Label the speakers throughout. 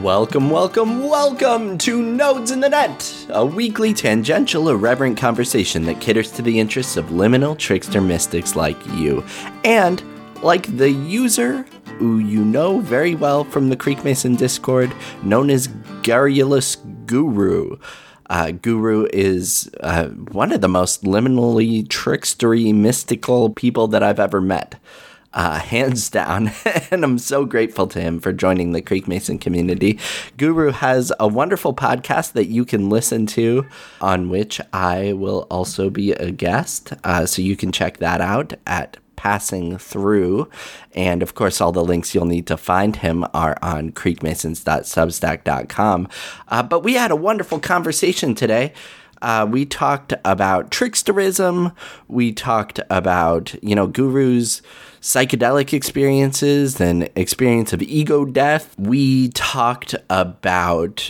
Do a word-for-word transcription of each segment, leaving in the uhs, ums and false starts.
Speaker 1: Welcome, welcome, welcome to Nodes in the Net, a weekly tangential, irreverent conversation that caters to the interests of liminal trickster mystics like you, and like the user who you know very well from the Creek Mason Discord, known as Garrulous Guru. Uh, Guru is uh, one of the most liminally trickstery, mystical people that I've ever met. Uh, hands down, and I'm so grateful to him for joining the Creek Mason community. Guru has a wonderful podcast that you can listen to, on which I will also be a guest, uh, so you can check that out at Passing Through, and of course all the links you'll need to find him are on creekmasons dot substack dot com. Uh, but we had a wonderful conversation today. Uh, we talked about tricksterism. We talked about, you know, Guru's psychedelic experiences and experience of ego death. We talked about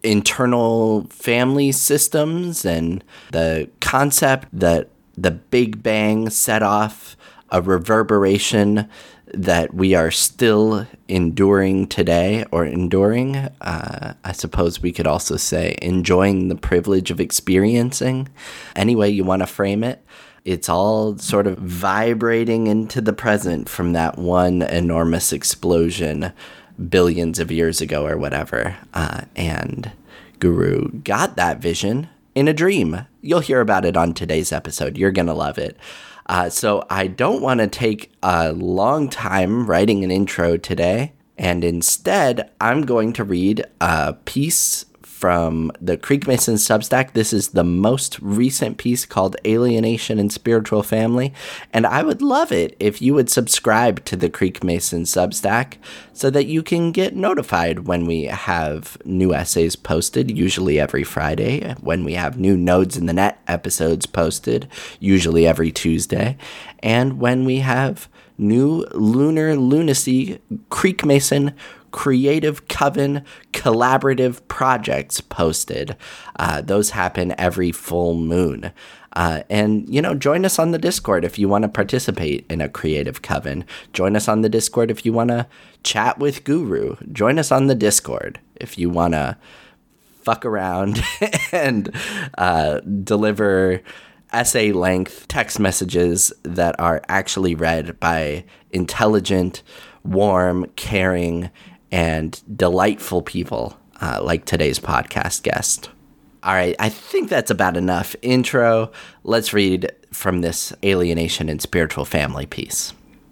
Speaker 1: internal family systems and the concept that the Big Bang set off a reverberation that we are still enduring today, or enduring, uh, I suppose we could also say enjoying the privilege of experiencing. Any way you want to frame it, it's all sort of vibrating into the present from that one enormous explosion billions of years ago or whatever. Uh, and Guru got that vision in a dream. You'll hear about it on today's episode. You're going to love it. Uh, so I don't want to take a long time writing an intro today, and instead I'm going to read a piece from the Creek Mason Substack. This is the most recent piece called Alienation and Spiritual Family, and I would love it if you would subscribe to the Creek Mason Substack so that you can get notified when we have new essays posted, usually every Friday, when we have new Nodes in the Net episodes posted, usually every Tuesday, and when we have new Lunar Lunacy Creek Mason Creative Coven collaborative projects posted. Uh, those happen every full moon. Uh, and, you know, join us on the Discord if you want to participate in a creative coven. Join us on the Discord if you want to chat with Guru. Join us on the Discord if you want to fuck around and uh, deliver essay-length text messages that are actually read by intelligent, warm, caring, and delightful people uh, like today's podcast guest. All right, I think that's about enough intro. Let's read from this Alienation and Spiritual Family piece.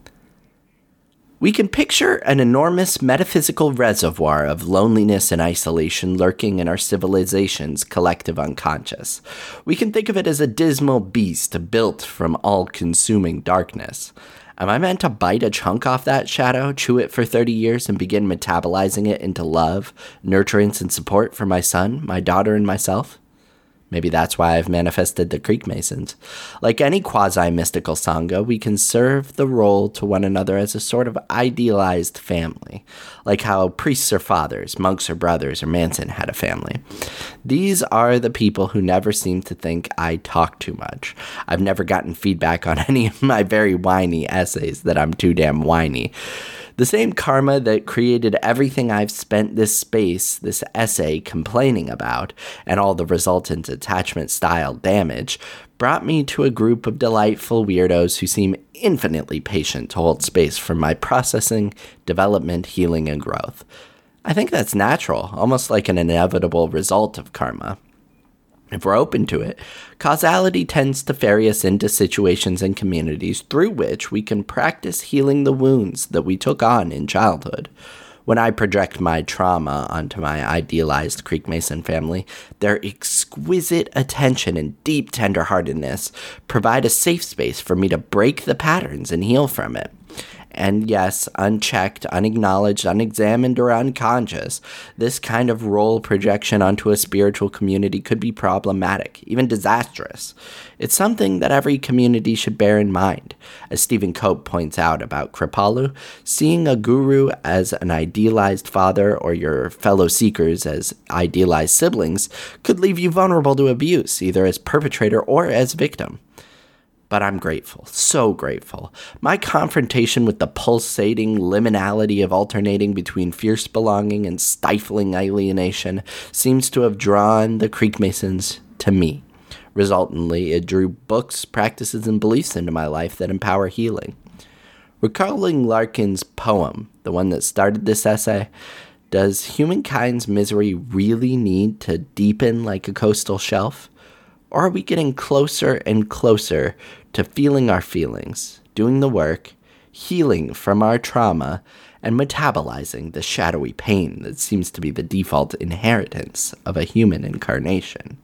Speaker 1: We can picture an enormous metaphysical reservoir of loneliness and isolation lurking in our civilization's collective unconscious. We can think of it as a dismal beast built from all-consuming darkness. Am I meant to bite a chunk off that shadow, chew it for thirty years, and begin metabolizing it into love, nurturance, and support for my son, my daughter, and myself? Maybe that's why I've manifested the Creek Masons. Like any quasi-mystical Sangha, we can serve the role to one another as a sort of idealized family, like how priests are fathers, monks are brothers, or Manson had a family. These are the people who never seem to think I talk too much. I've never gotten feedback on any of my very whiny essays that I'm too damn whiny. The same karma that created everything I've spent this space, this essay, complaining about, and all the resultant attachment style damage, brought me to a group of delightful weirdos who seem infinitely patient to hold space for my processing, development, healing, and growth. I think that's natural, almost like an inevitable result of karma. If we're open to it, causality tends to ferry us into situations and communities through which we can practice healing the wounds that we took on in childhood. When I project my trauma onto my idealized Creek Mason family, their exquisite attention and deep tenderheartedness provide a safe space for me to break the patterns and heal from it. And yes, unchecked, unacknowledged, unexamined, or unconscious, this kind of role projection onto a spiritual community could be problematic, even disastrous. It's something that every community should bear in mind. As Stephen Cope points out about Kripalu, seeing a guru as an idealized father or your fellow seekers as idealized siblings could leave you vulnerable to abuse, either as perpetrator or as victim. but I'm grateful, so grateful. My confrontation with the pulsating liminality of alternating between fierce belonging and stifling alienation seems to have drawn the Creek Masons to me. Resultantly, it drew books, practices, and beliefs into my life that empower healing. Recalling Larkin's poem, the one that started this essay, does humankind's misery really need to deepen like a coastal shelf? Or are we getting closer and closer to feeling our feelings, doing the work, healing from our trauma, and metabolizing the shadowy pain that seems to be the default inheritance of a human incarnation?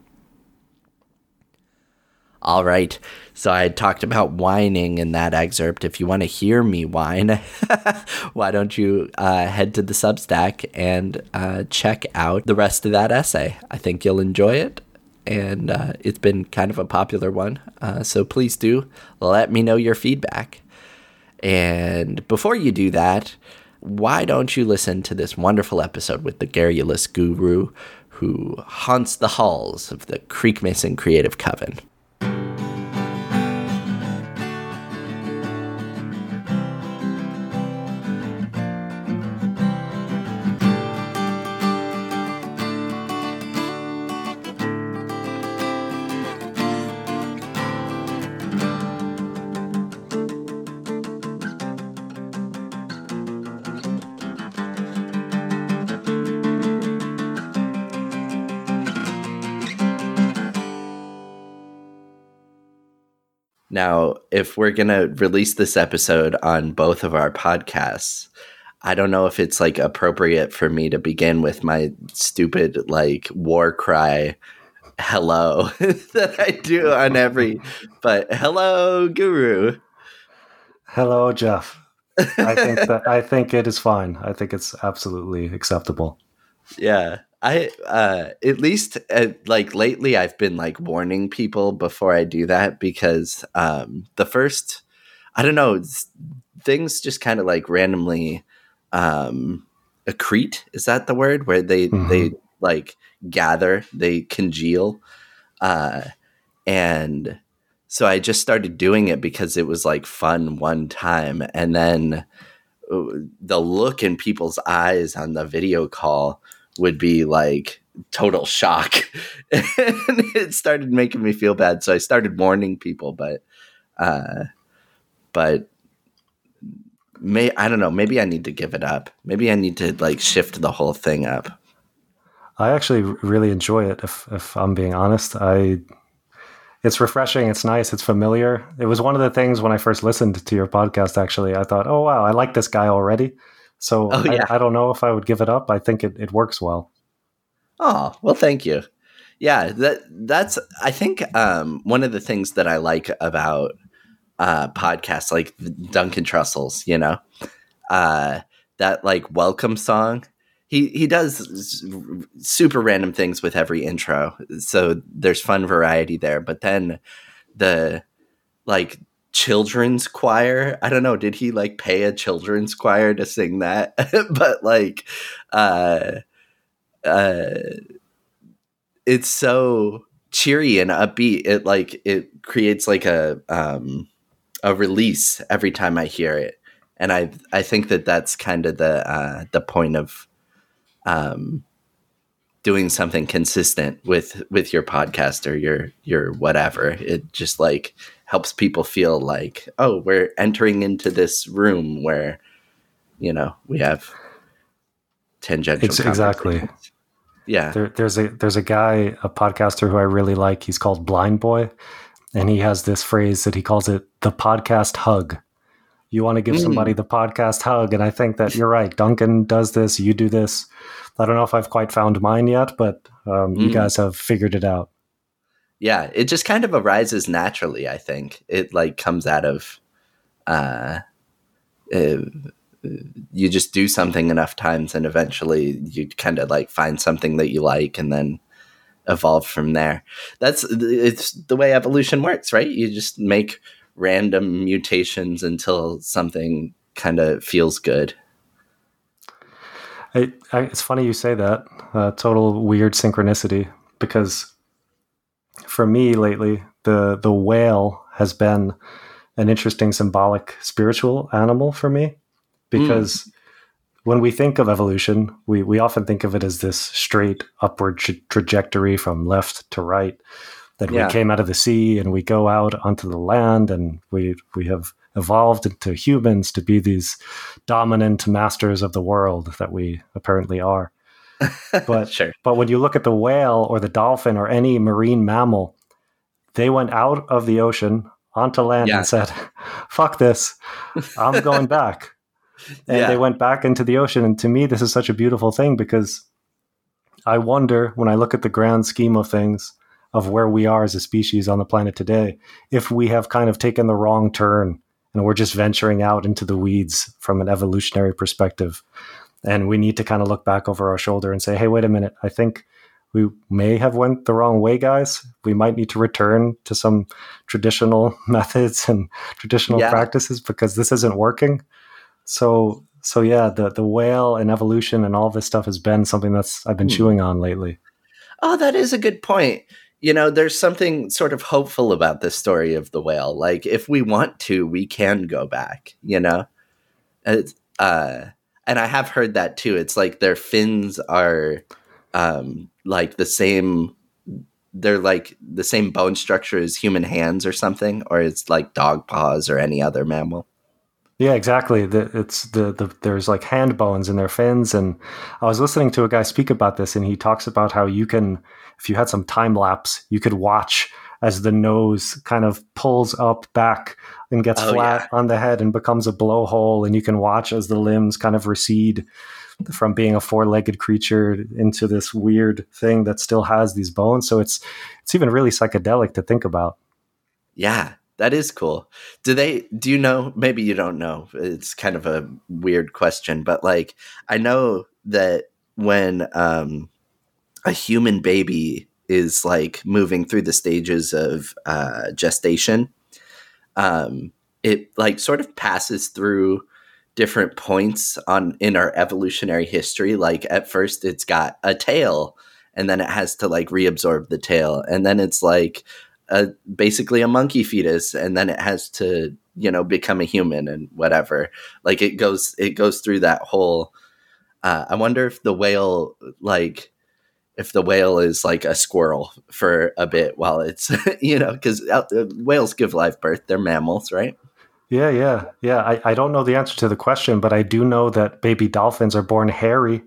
Speaker 1: All right, so I had talked about whining in that excerpt. If you want to hear me whine, why don't you uh, head to the Substack and uh, check out the rest of that essay. I think you'll enjoy it, and uh, it's been kind of a popular one, uh, so please do let me know your feedback. And before you do that, why don't you listen to this wonderful episode with the garrulous guru who haunts the halls of the Creek Mason Creative Coven. Now, if we're going to release this episode on both of our podcasts, I don't know if it's like appropriate for me to begin with my stupid like war cry hello that I do on every, but hello, Guru.
Speaker 2: Hello, Jeff. I think that I think it is fine. I think it's absolutely acceptable.
Speaker 1: Yeah. I, uh, at least uh, like lately I've been like warning people before I do that because, um, the first, I don't know, things just kind of like randomly, um, accrete. Is that the word where they, mm-hmm. they like gather, they congeal. Uh, and so I just started doing it because it was like fun one time. And then the look in people's eyes on the video call would be like total shock. And it started making me feel bad. So I started warning people, but, uh, but may, I don't know, maybe I need to give it up. Maybe I need to like shift the whole thing up.
Speaker 2: I actually really enjoy it. If, if I'm being honest, I, it's refreshing. It's nice. It's familiar. It was one of the things when I first listened to your podcast, actually, I thought, oh, wow, I like this guy already. So oh, yeah. I, I don't know if I would give it up. I think it, it works well.
Speaker 1: Oh, well, thank you. Yeah, that that's, I think um, one of the things that I like about uh, podcasts like Duncan Trussell's, you know, uh, that like welcome song. He, he does super random things with every intro. So there's fun variety there. But then the like children's choir, I don't know, did he like pay a children's choir to sing that? But like uh uh it's so cheery and upbeat. It like it creates like a um a release every time I hear it. And I I think that that's kind of the uh the point of um doing something consistent with with your podcast or your your whatever. It just like helps people feel like, oh, we're entering into this room where, you know, we have tangential
Speaker 2: it's exactly
Speaker 1: yeah
Speaker 2: there, there's a there's a guy, a podcaster who I really like. He's called Blind Boy, and he has this phrase that he calls it the podcast hug. You want to give mm. somebody the podcast hug, and I think that you're right. Duncan does this, you do this. I don't know if I've quite found mine yet, but um, mm. you guys have figured it out.
Speaker 1: Yeah, it just kind of arises naturally, I think. It like comes out of uh, uh, you just do something enough times and eventually you kind of like find something that you like and then evolve from there. That's it's the way evolution works, right? You just make random mutations until something kind of feels good.
Speaker 2: I, I, it's funny you say that. Uh, total weird synchronicity, because for me lately, the the whale has been an interesting symbolic spiritual animal for me, because mm. when we think of evolution, we, we often think of it as this straight upward tra- trajectory from left to right, that yeah. we came out of the sea and we go out onto the land, and we we have evolved into humans to be these dominant masters of the world that we apparently are. But
Speaker 1: sure.
Speaker 2: but when you look at the whale or the dolphin or any marine mammal, they went out of the ocean onto land yeah. and said, fuck this, I'm going back. And yeah. they went back into the ocean. And to me, this is such a beautiful thing, because I wonder, when I look at the grand scheme of things, of where we are as a species on the planet today, if we have kind of taken the wrong turn and we're just venturing out into the weeds from an evolutionary perspective. And we need to kind of look back over our shoulder and say, hey, wait a minute, I think we may have went the wrong way, guys. We might need to return to some traditional methods and traditional yeah. practices, because this isn't working. So, so yeah, the, the whale and evolution and all this stuff has been something that's I've been hmm. chewing on lately.
Speaker 1: Oh, that is a good point. You know, there's something sort of hopeful about the story of the whale. Like, if we want to, we can go back, you know? It's, uh, and I have heard that too. It's like their fins are um, like the same, they're like the same bone structure as human hands or something, or it's like dog paws or any other mammal.
Speaker 2: Yeah, exactly. The, it's the, the there's like hand bones in their fins, and I was listening to a guy speak about this, and he talks about how you can, if you had some time lapse, you could watch as the nose kind of pulls up back and gets oh, flat yeah. on the head and becomes a blowhole, and you can watch as the limbs kind of recede from being a four-legged creature into this weird thing that still has these bones. So it's it's even really psychedelic to think about.
Speaker 1: Yeah. That is cool. Do they, do you know, maybe you don't know, it's kind of a weird question, but like, I know that when um, a human baby is like moving through the stages of uh, gestation, um, it like sort of passes through different points on in our evolutionary history. Like at first it's got a tail, and then it has to like reabsorb the tail. And then it's like, A, basically a monkey fetus, and then it has to, you know, become a human and whatever. Like it goes, it goes through that whole. Uh, I wonder if the whale, like, if the whale is like a squirrel for a bit while it's, you know, because uh, whales give live birth. They're mammals, right?
Speaker 2: Yeah, yeah, yeah. I, I don't know the answer to the question, but I do know that baby dolphins are born hairy.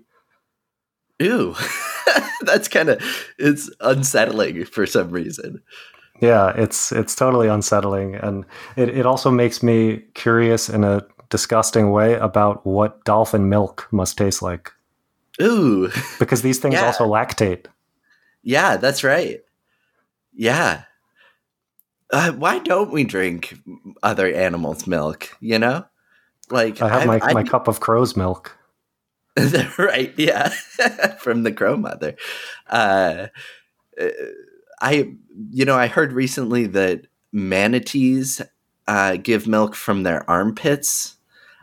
Speaker 1: Ew, that's kind of, it's unsettling for some reason.
Speaker 2: Yeah, it's it's totally unsettling. And it, it also makes me curious in a disgusting way about what dolphin milk must taste like.
Speaker 1: Ooh.
Speaker 2: Because these things yeah. also lactate.
Speaker 1: Yeah, that's right. Yeah. Uh, why don't we drink other animals' milk, you know? Like
Speaker 2: I have my, I, my cup of crow's milk.
Speaker 1: Right, yeah. From the crow mother. Uh I, you know, I heard recently that manatees uh, give milk from their armpits.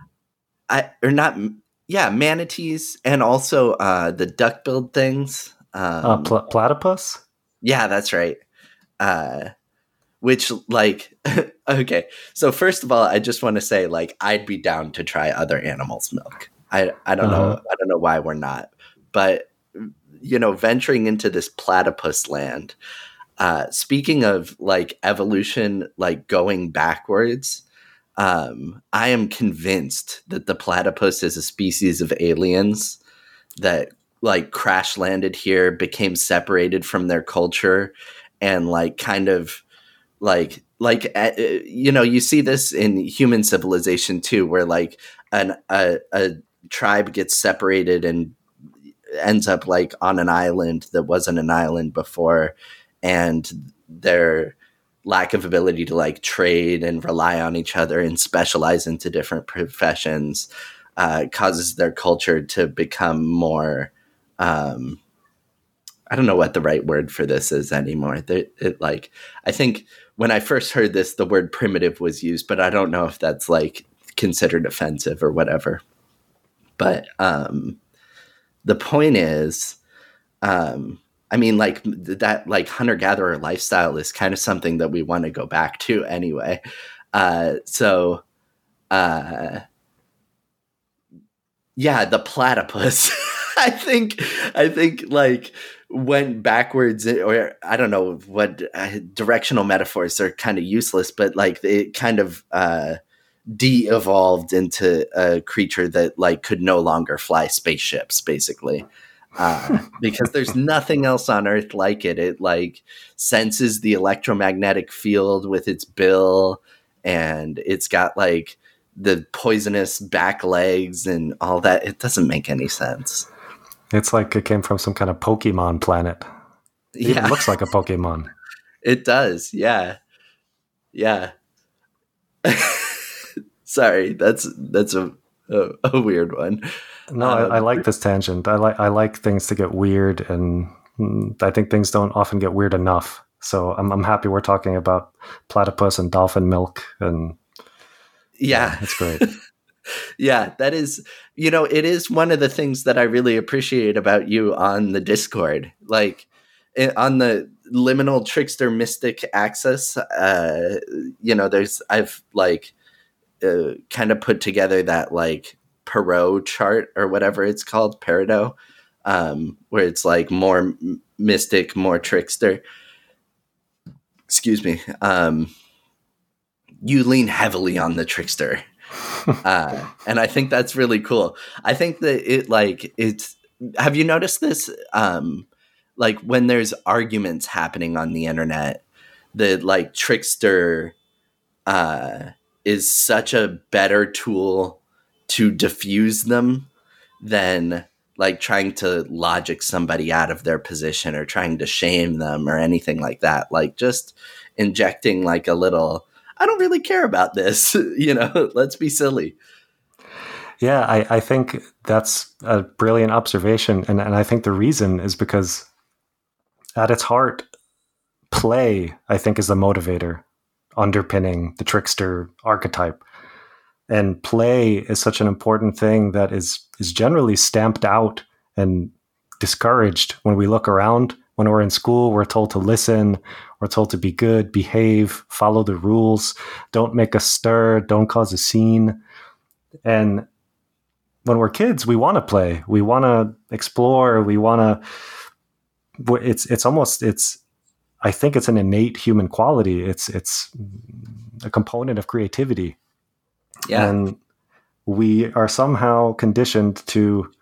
Speaker 1: I or not, yeah, manatees, and also uh, the duck-billed things. Um,
Speaker 2: uh, pl- platypus?
Speaker 1: Yeah, that's right. Uh, which, like, okay. So first of all, I just want to say, like, I'd be down to try other animals' milk. I I don't uh-huh. know. I don't know why we're not, but you know, venturing into this platypus land. Uh, speaking of like evolution, like going backwards, um, I am convinced that the platypus is a species of aliens that like crash landed here, became separated from their culture, and like kind of like like uh, you know, you see this in human civilization too, where like an a, a tribe gets separated and ends up like on an island that wasn't an island before. And their lack of ability to like trade and rely on each other and specialize into different professions uh, causes their culture to become more. Um, I don't know what the right word for this is anymore. It, it like I think when I first heard this, the word primitive was used, but I don't know if that's like considered offensive or whatever. But um, the point is. Um, I mean, like that, like hunter gatherer lifestyle is kind of something that we want to go back to anyway. Uh, so, uh, yeah, the platypus, I think, I think like went backwards, or I don't know what uh, directional metaphors are kind of useless, but like it kind of, uh, de-evolved into a creature that like could no longer fly spaceships, basically. Uh, because there's nothing else on Earth like it. It like senses the electromagnetic field with its bill, and it's got like the poisonous back legs and all that. It doesn't make any sense.
Speaker 2: It's like it came from some kind of Pokemon planet. It
Speaker 1: Yeah.
Speaker 2: even looks like a Pokemon.
Speaker 1: It does. Yeah. Yeah. Sorry, that's that's a, a a weird one.
Speaker 2: No, um, I, I like this tangent. I like I like things to get weird, and I think things don't often get weird enough. So I'm I'm happy we're talking about platypus and dolphin milk, and
Speaker 1: yeah,
Speaker 2: yeah it's great.
Speaker 1: Yeah, that is, you know, it is one of the things that I really appreciate about you on the Discord, like on the Liminal Trickster Mystic Axis. Uh, you know, there's I've like uh, kind of put together that like Perot chart or whatever it's called, Peridot, um, where it's like more mystic, more trickster. Excuse me. Um, you lean heavily on the trickster. uh, and I think that's really cool. I think that it like it's, have you noticed this? Um, like when there's arguments happening on the internet, the like trickster uh, is such a better tool to diffuse them than like trying to logic somebody out of their position or trying to shame them or anything like that. Like just injecting like a little, I don't really care about this, you know, let's be silly.
Speaker 2: Yeah, I, I think that's a brilliant observation. And, and I think the reason is because at its heart, play, I think, is the motivator underpinning the trickster archetype. And play is such an important thing that is is generally stamped out and discouraged when we look around. When we're in school, we're told to listen, we're told to be good, behave, follow the rules, don't make a stir, don't cause a scene. And when we're kids, we want to play, we want to explore, we want to, it's it's almost, it's, I think it's an innate human quality. It's it's a component of creativity. Yeah. And we are somehow conditioned to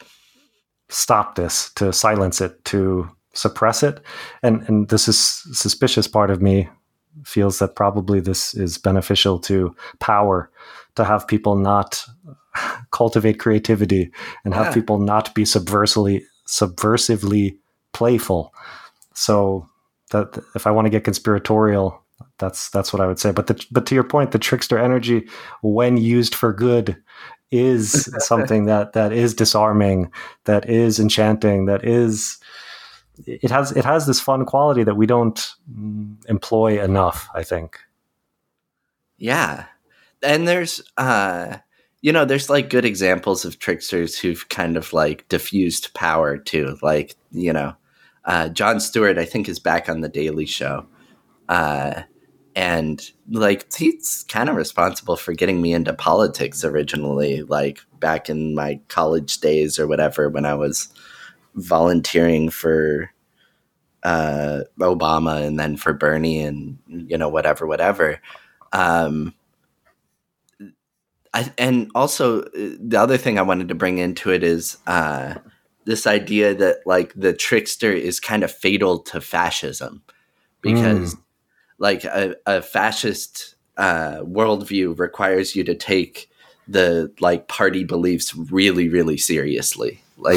Speaker 2: stop this, to silence it, to suppress it. And and this is suspicious part of me feels that probably this is beneficial to power, to have people not cultivate creativity and have yeah. people not be subversively subversively playful. So that if I want to get conspiratorial, that's that's what I would say. But the, but to your point, the trickster energy, when used for good, is something that that is disarming, that is enchanting, that is it has it has this fun quality that we don't employ enough, I think.
Speaker 1: Yeah. And there's uh you know, there's like good examples of tricksters who've kind of like diffused power too. Like, you know, uh Jon Stewart, I think, is back on the Daily Show. Uh and like he's kind of responsible for getting me into politics originally, like back in my college days or whatever, when I was volunteering for uh, Obama and then for Bernie and, you know, whatever, whatever. Um, I, and also the other thing I wanted to bring into it is uh, this idea that like the trickster is kind of fatal to fascism because mm. like a, a fascist uh, worldview requires you to take the like party beliefs really, really seriously. Like,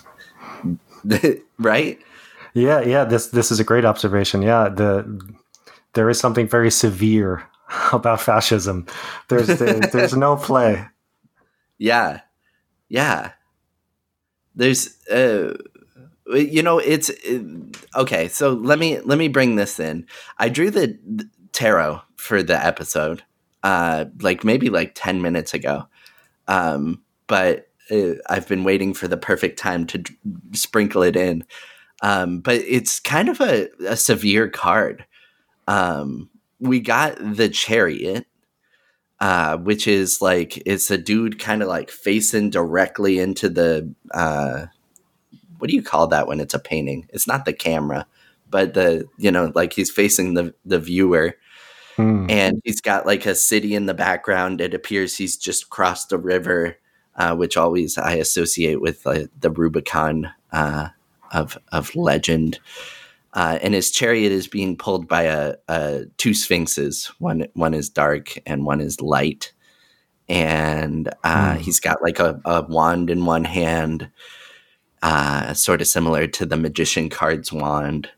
Speaker 1: right?
Speaker 2: Yeah, yeah. This this is a great observation. Yeah, the there is something very severe about fascism. There's there, there's no play.
Speaker 1: Yeah, yeah. There's, uh, you know, it's it, okay. So let me let me bring this in. I drew the, the tarot for the episode, uh, like maybe like ten minutes ago, um, but uh, I've been waiting for the perfect time to d- sprinkle it in. Um, but it's kind of a, a severe card. Um, we got the Chariot, uh, which is like, it's a dude kind of like facing directly into the, uh, what do you call that when it's a painting? It's not the camera, but the, you know, like he's facing the, the viewer. Hmm. And he's got like a city in the background. It appears he's just crossed a river, uh, which always I associate with uh, the Rubicon uh, of of legend. Uh, and his chariot is being pulled by a, a two sphinxes. One one is dark and one is light. And uh, hmm. he's got like a, a wand in one hand, uh, sort of similar to the magician card's wand.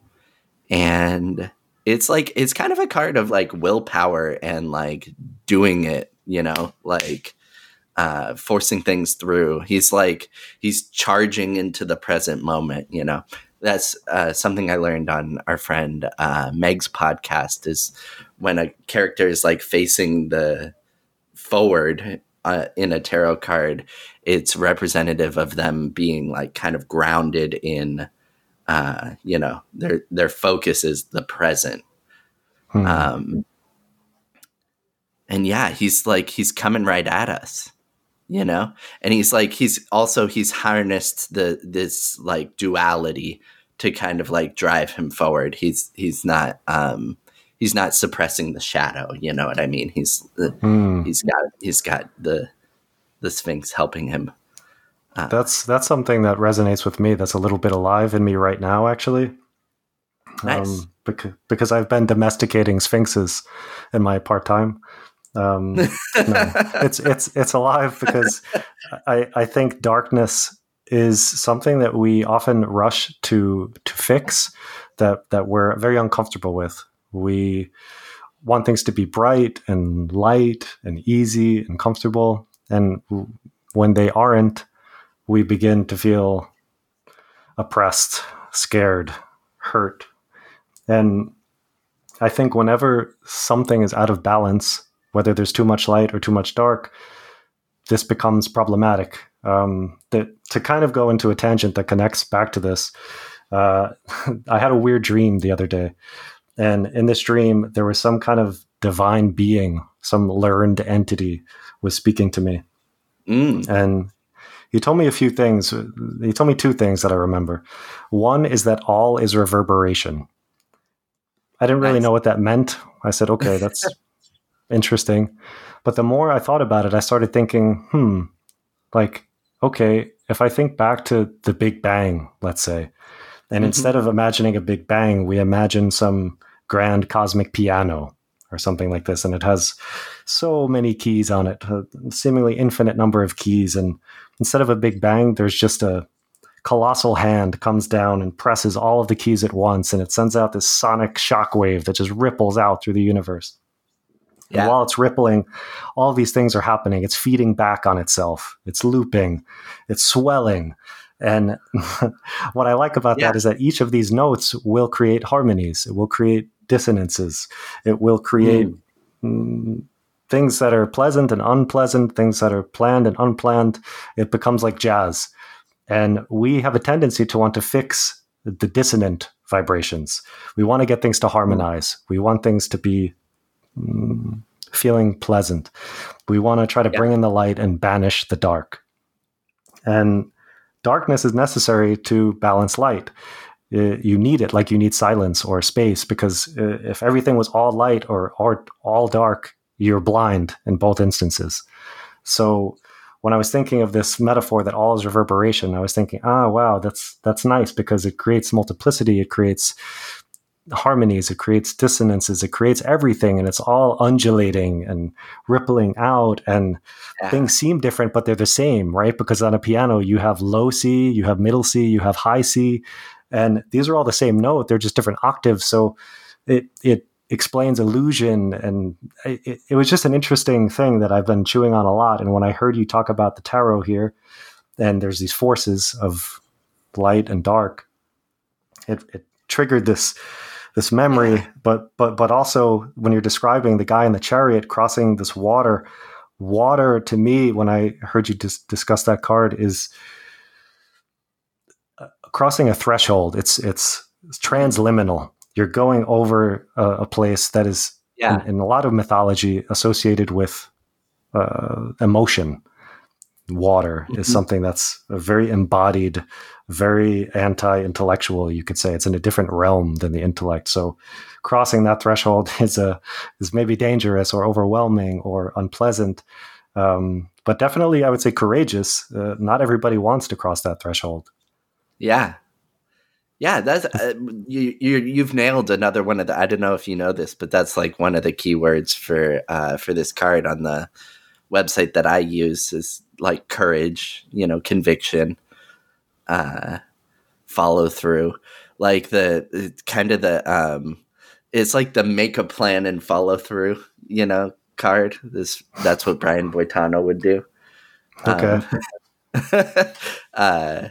Speaker 1: And it's like, it's kind of a card of like willpower and like doing it, you know, like uh, forcing things through. He's like, he's charging into the present moment, you know. That's uh, something I learned on our friend uh, Meg's podcast, is when a character is like facing the forward uh, in a tarot card, it's representative of them being like kind of grounded in, uh, you know, their their focus is the present. Hmm. Um, and yeah, he's like, he's coming right at us, you know, and he's like, he's also, he's harnessed the, this like duality to kind of like drive him forward. He's, he's not, um, he's not suppressing the shadow. You know what I mean? He's, uh, hmm. he's got, he's got the, the Sphinx helping him.
Speaker 2: Uh, that's, that's something that resonates with me. That's a little bit alive in me right now, actually.
Speaker 1: Nice.
Speaker 2: Um, because, because I've been domesticating sphinxes in my part time. Um, no, it's it's it's alive because I I think darkness is something that we often rush to to fix, that that we're very uncomfortable with. We want things to be bright and light and easy and comfortable, and when they aren't, we begin to feel oppressed, scared, hurt. And I think whenever something is out of balance, whether there's too much light or too much dark, this becomes problematic. Um, that, to kind of go into a tangent that connects back to this, uh, I had a weird dream the other day. And in this dream, there was some kind of divine being, some learned entity was speaking to me. Mm. And he told me a few things. He told me two things that I remember. One is that all is reverberation. I didn't really nice. know what that meant. I said, okay, that's interesting. But the more I thought about it, I started thinking, hmm, like, okay, if I think back to the Big Bang, let's say, and mm-hmm. instead of imagining a Big Bang, we imagine some grand cosmic piano or something like this. And it has so many keys on it, a seemingly infinite number of keys. And instead of a Big Bang, there's just a colossal hand comes down and presses all of the keys at once, and it sends out this sonic shockwave that just ripples out through the universe. Yeah. And while it's rippling, all these things are happening. It's feeding back on itself. It's looping. It's swelling. And what I like about yeah. that is that each of these notes will create harmonies. It will create dissonances. It will create mm. Mm, things that are pleasant and unpleasant, things that are planned and unplanned. It becomes like jazz. And we have a tendency to want to fix the dissonant vibrations. We want to get things to harmonize. We want things to be mm, feeling pleasant. We want to try to yeah. bring in the light and banish the dark. And darkness is necessary to balance light. Uh, you need it like you need silence or space, because uh, if everything was all light or, or all dark, you're blind in both instances. So when I was thinking of this metaphor that all is reverberation, I was thinking, ah, wow, that's that's nice, because it creates multiplicity, it creates harmonies, it creates dissonances, it creates everything, and it's all undulating and rippling out, and yeah. things seem different, but they're the same, right? Because on a piano, you have low C, you have middle C, you have high C, and these are all the same note, they're just different octaves, so it it explains illusion, and it, it was just an interesting thing that I've been chewing on a lot. And when I heard you talk about the tarot here, and there's these forces of light and dark, it, it triggered this this memory. But but but also when you're describing the guy in the chariot crossing this water, water to me, when I heard you dis- discuss that card, is crossing a threshold. It's it's, it's transliminal. You're going over a, a place that is
Speaker 1: Yeah.
Speaker 2: in, in a lot of mythology associated with uh, emotion. Water
Speaker 1: Mm-hmm.
Speaker 2: is something that's a very embodied, very anti-intellectual. You could say it's in a different realm than the intellect. So, crossing that threshold is a is maybe dangerous or overwhelming or unpleasant, um, but definitely I would say courageous. Uh, not everybody wants to cross that threshold.
Speaker 1: Yeah. Yeah, that's uh, you. You you've nailed another one of the. I don't know if you know this, but that's like one of the keywords for uh, for this card on the website that I use is like courage. You know, conviction, uh, follow through. Like the kind of the um, it's like the make a plan and follow through. You know, card. This that's what Brian Boitano would do.
Speaker 2: Okay.
Speaker 1: Um, uh,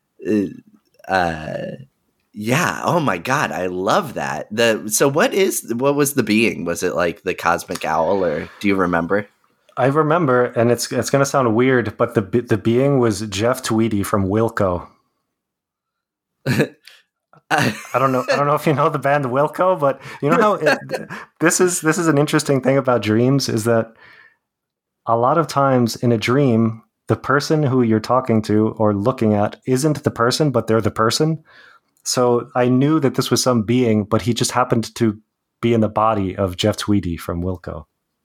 Speaker 1: uh. Yeah. Oh my God. I love that. The so what is what was the being? Was it like the cosmic owl, or do you remember?
Speaker 2: I remember, and it's it's going to sound weird, but the the being was Jeff Tweedy from Wilco. I don't know. I don't know if you know the band Wilco, but you know how it, this is. This is an interesting thing about dreams is that a lot of times in a dream, the person who you're talking to or looking at isn't the person, but they're the person. So I knew that this was some being, but he just happened to be in the body of Jeff Tweedy from Wilco.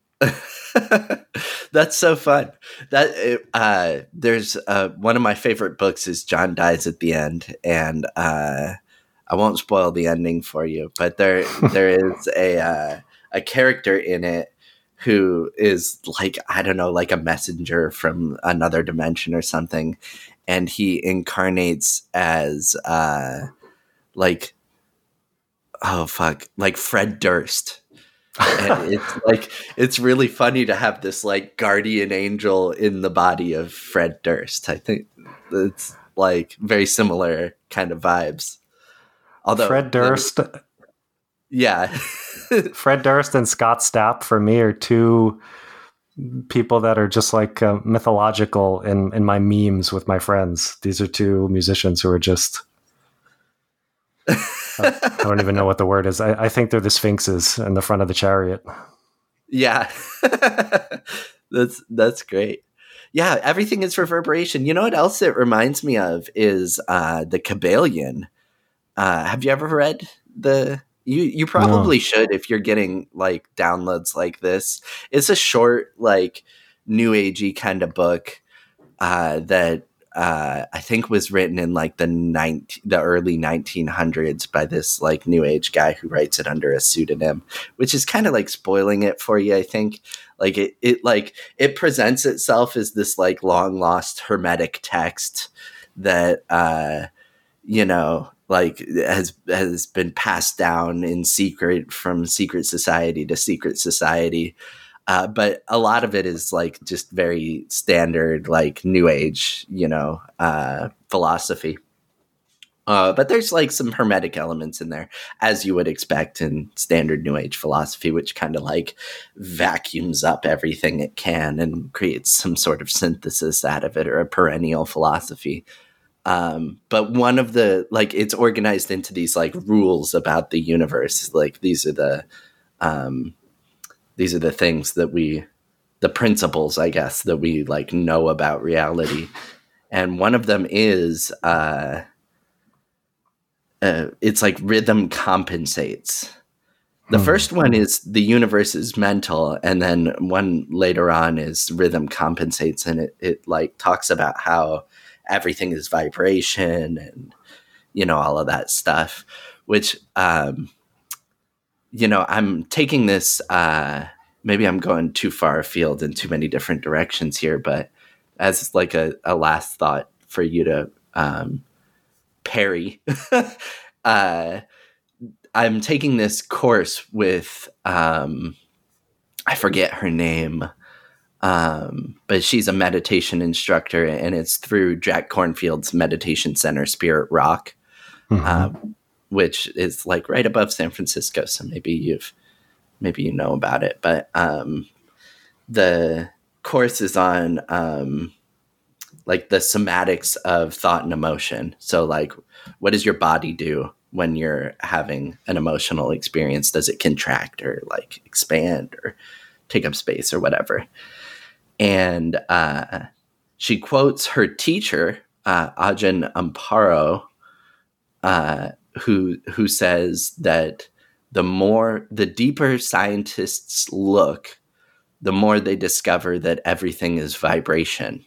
Speaker 1: That's so fun. That uh, there's uh, one of my favorite books is John Dies at the End, and uh, I won't spoil the ending for you, but there there is a uh, a character in it who is like, I don't know, like a messenger from another dimension or something, and he incarnates as uh, like oh fuck, like Fred Durst. And it's like it's really funny to have this like guardian angel in the body of Fred Durst. I think it's like very similar kind of vibes. Although
Speaker 2: Fred Durst,
Speaker 1: the, yeah,
Speaker 2: Fred Durst and Scott Stapp for me are two people that are just like uh, mythological in in my memes with my friends. These are two musicians who are just. I don't even know what the word is. I, I think they're the sphinxes in the front of the chariot.
Speaker 1: Yeah, that's that's great. Yeah, everything is reverberation. You know what else it reminds me of is uh, the Kabbalion. Uh, have you ever read the? You you probably no. should if you're getting like downloads like this. It's a short, like new agey kind of book uh, that. Uh, I think was written in like the nineteen, the early nineteen hundreds by this like new age guy who writes it under a pseudonym, which is kind of like spoiling it for you. I think like it, it like it presents itself as this like long lost hermetic text that, uh, you know, like has, has been passed down in secret from secret society to secret society. Uh, but a lot of it is like just very standard, like new age, you know, uh, philosophy. Uh, but there's like some hermetic elements in there, as you would expect in standard new age philosophy, which kind of like vacuums up everything it can and creates some sort of synthesis out of it, or a perennial philosophy. Um, but one of the, like, it's organized into these like rules about the universe. Like these are the, um, These are the things that we, the principles, I guess, that we like know about reality. And one of them is, uh, uh, it's like rhythm compensates. The hmm. first one is the universe is mental. And then one later on is rhythm compensates. And it, it like talks about how everything is vibration and, you know, all of that stuff, which, um, you know, I'm taking this, uh, maybe I'm going too far afield in too many different directions here, but as like a, a last thought for you to um, parry, uh, I'm taking this course with, um, I forget her name, um, but she's a meditation instructor, and it's through Jack Cornfield's Meditation Center, Spirit Rock. Mm-hmm. Uh, which is like right above San Francisco. So maybe you've, maybe you know about it, but um, the course is on um, like the somatics of thought and emotion. So like, what does your body do when you're having an emotional experience? Does it contract or like expand or take up space or whatever? And uh, she quotes her teacher, uh, Ajahn Amparo, uh, who who says that the more, the deeper scientists look, the more they discover that everything is vibration.